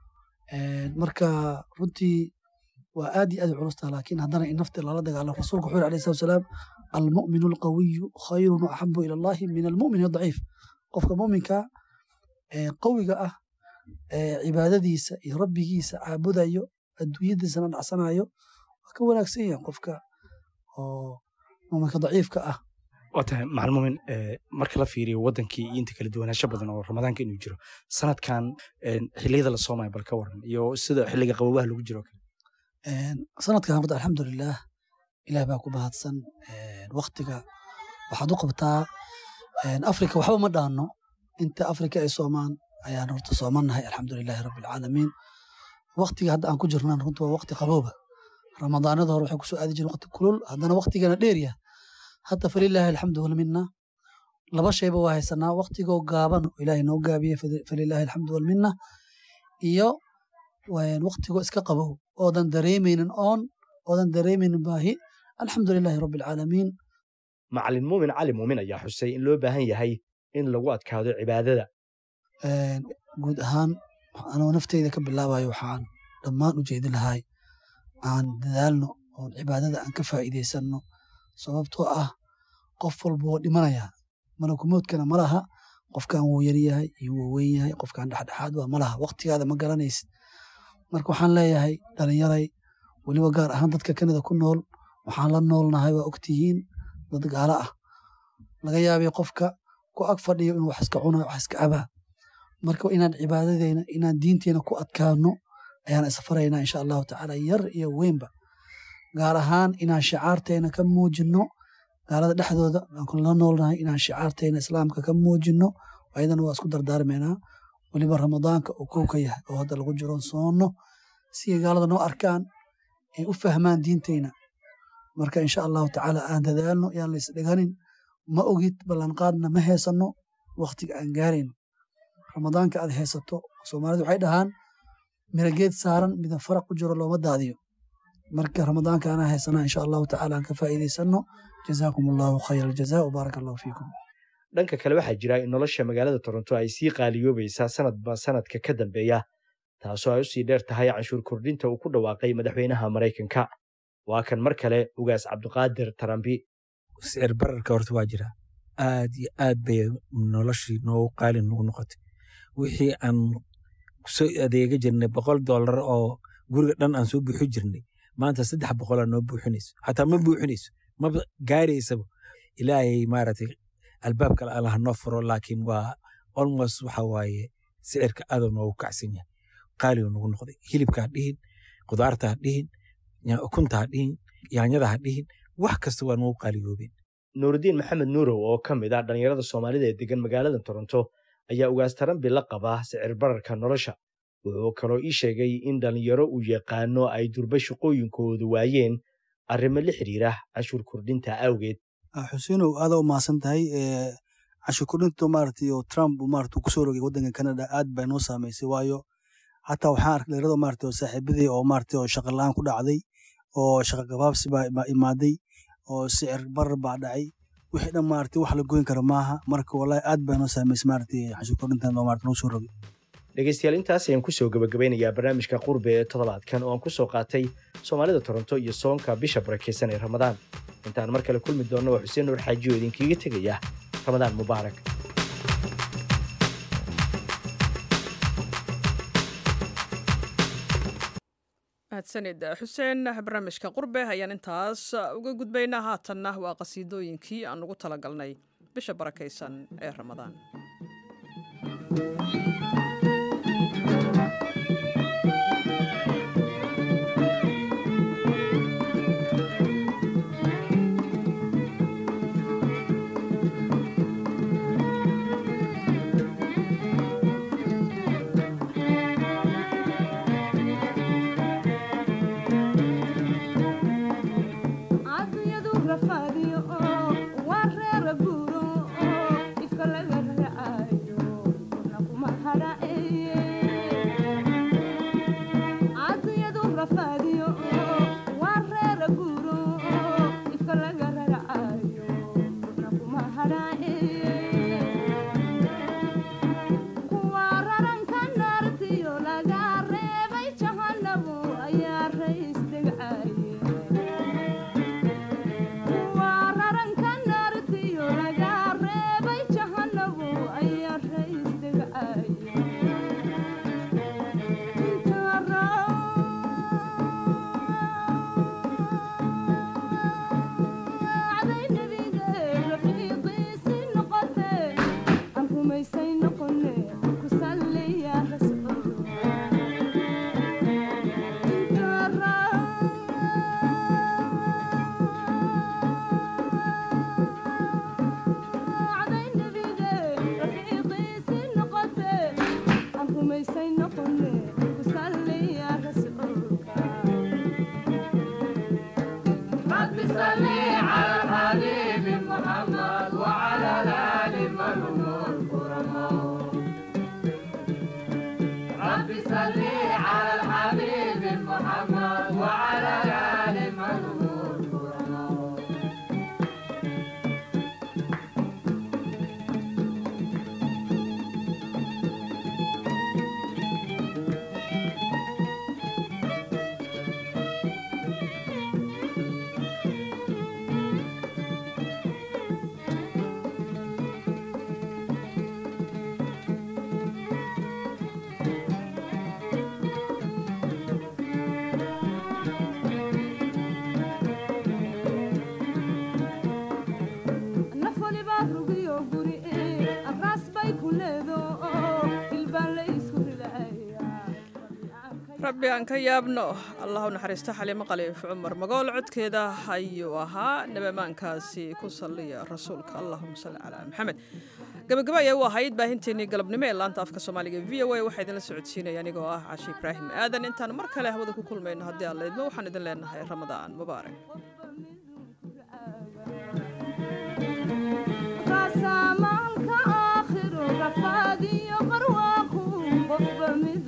marka runtii waa aad iyo aad u culusta laakiin haddana in nafta lala dagaalamo rasuulku wuxuu yiri alayhi salatu wasalaam almu'minu alqawiyyu khayrun wa ahabbu ila allahi min almu'min addaciif. qofka mu'minka ee qawiga ah ee cibaadadiisa iyo rabbigiisa caabudayo adduunyadiisana dhacsanayo waa ka wanaagsan yahay qofka oo mu'minka daciifka ah. waa tahay macallin muumin marka la fiiriyo wadankii iyo inta kala duwanaansho badan oo ramadaanka inuu jiro sanadkan xilliyada la soomayo bal ka waran iyo sida xilliga qaboobaha lagu jiro kale. sanadkan horta alxamdulilah ilaah baa ku mahadsan. waktiga waxaad u qabtaa afrika waxba ma dhaano inta afrika ay soomaan ayaan horta soomannahay alxamdulilahi rabbilcaalamiin. waktiga hadda aan ku jirnaan runta waa wakti qabooba. ramadaanada hore waxay kusoo aadi jireen wakti kulul haddana waktigana dheerya hadda falilaahi alxamdu walminna laba shayba waa haysanaa waktigoo gaaban ilaahay noo gaabiye falilaahi alxamdu walminna iyo waktigoo iska qabow oodan dareemaynin oon oodan dareemaynin baahi alxamdulilaahi rabbilcaalamiin. macallin muumin cali muumin ayaa xusay in loo baahan yahay in lagu adkaado cibaadada. guud ahaan anoo nafteyda ka bilaabayo waxaan dhammaan u jeedi lahay aan dadaalno oon cibaadada aan ka faa'iidaysanno sababtoo ah qof walba wuu dhimanayaa malakumoodkana ma laha qofkan wuu yaryahay iyo wuu weyn yahay qofkan dhexdhexaad waa ma laha waqtigaada ma garanaysid. marka waxaan leeyahay dhalinyaray weliba gaar ahaan dadka Canada ku nool waxaan la noolnahay waa ogtihiin dad gaala ah laga yaabay qofka ku ag fadhiyo inuu wax iska cuno wax iska cabaa. marka inaan cibaadadeena inaan diinteena ku adkaano ayaan isfaraynaa insha allahu tacaala yar iyo weynba gaar ahaan inaan shicaarteena ka muujinno gaalada dhexdooda aan kula noolnahay inaan shicaarteena islaamka ka muujinno ayadana waa isku dardaarmaynaa weliba ramadaanka oo kow ka yahay oo hadda lagu jiro soonno si ay gaalada noo arkaan ay u fahmaan diinteyna marka insha allahu tacaala aan dadaalno yaan la isdhiganin ma ogid ballanqaadna ma heesanno waktiga aan gaarayno ramadaanka aad heesato soomaalidu waxay dhahaan mirageed saaran midan faraq ku jiro looma daadiyo marka ramadaanka anaa heesanaa insha allahu tacaala aan ka faa'iidaysanno jazaakum allahu khayra aljazaa wabaaraka allahu fiikum dhanka kale waxaa jira in nolosha magaalada toronto ay sii qaaliyoobaysaa sanadba sanadka ka dambeeya taasoo ay usii dheer tahay canshuur kordhinta uu ku dhawaaqay madaxweynaha maraykanka waa kan mar kale ugaas cabdiqaadir tarambi sicir bararka horta waa jira aad iyo aad bay noloshii noogu qaali nagu noqotay wixii aan kusoo adeega jirnay boqol dollar oo guriga dhan aan soo buuxi jirnay maanta saddex boqolaa noo buuxinayso xataa ma buuxinayso maba gaaraysaba ilaahay maaragtay albaab kale alla hanoo furo laakiin waa almost waxa waaye sicirka aadoo noogu kacsan yahay qaaligu nagu noqday hilibka ha dhihin qudaarta ha dhihin ukunta ha dhihin yaanyada ha dhihin wax kasta waa nagu qaaligoobeen nuurudiin maxamed nuurow oo ka mid ah dhallinyarada soomaalida ee degan magaalada toronto ayaa ugaas tarambi la qabaa sicir bararka nolosha wuxuu kaloo ii sheegay in dhallinyaro uu yaqaano ay durba shaqooyinkoodu waayeen arrimo la xiriira canshuur kordhinta awgeed xuseenow aada u mahadsan tahay canshuur kordhinta maaragtay oo trump maaragtay kusoo rogay waddanka canada aad bay noo saamaysay waayo hataa waxaan arkay dhallinyarada maaragtay oo saaxiibadii oo maaragtay oo shaqa la-aan ku dhacday oo shaqa gabaabsi baa imaaday oo sicir barar baa dhacay wixii dhan maaragtay wax la goyn kara maaha marka wallahi aad baa noo saamaysay maaragtay canshuur kordhintan oo maaragtay noo soo rogay dhegaystayaal intaas ayaan kusoo gabagabeynayaa barnaamijka qurbe ee toddobaadkan oo aan ku soo qaatay soomaalida toronto iyo soonka bisha barakeysan ee ramadaan intaan mar kale kulmi doonno waa xuseen nuur xaaji oo idinkiiga tegaya ramadaan mubaarak mahadsanid xuseen barnaamijka qurbe ayaan intaas uga gudbaynaa haatanna waa qasiidooyinkii aan ugu talagalnay bisha barakeysan ee ramadaan rabbi aan ka yaabno allah u naxariisto xaliimo qaliif cumar magool codkeeda ayuu ahaa nabamaankaasi ku salliya rasuulka allahuma salli calaa maxamed gabagaba ayaa u ahayd baahinteenii galabnimo ee laanta afka soomaaliga v o a waxaa idinla socodsiinaya anigoo ah cashi ibraahim aadan intaan mar kale hawada ku kulmayno haddii aan leydmo waxaan idin leenahay ramadaan mubaarak قسم الكآخر رفادي قرواكم قف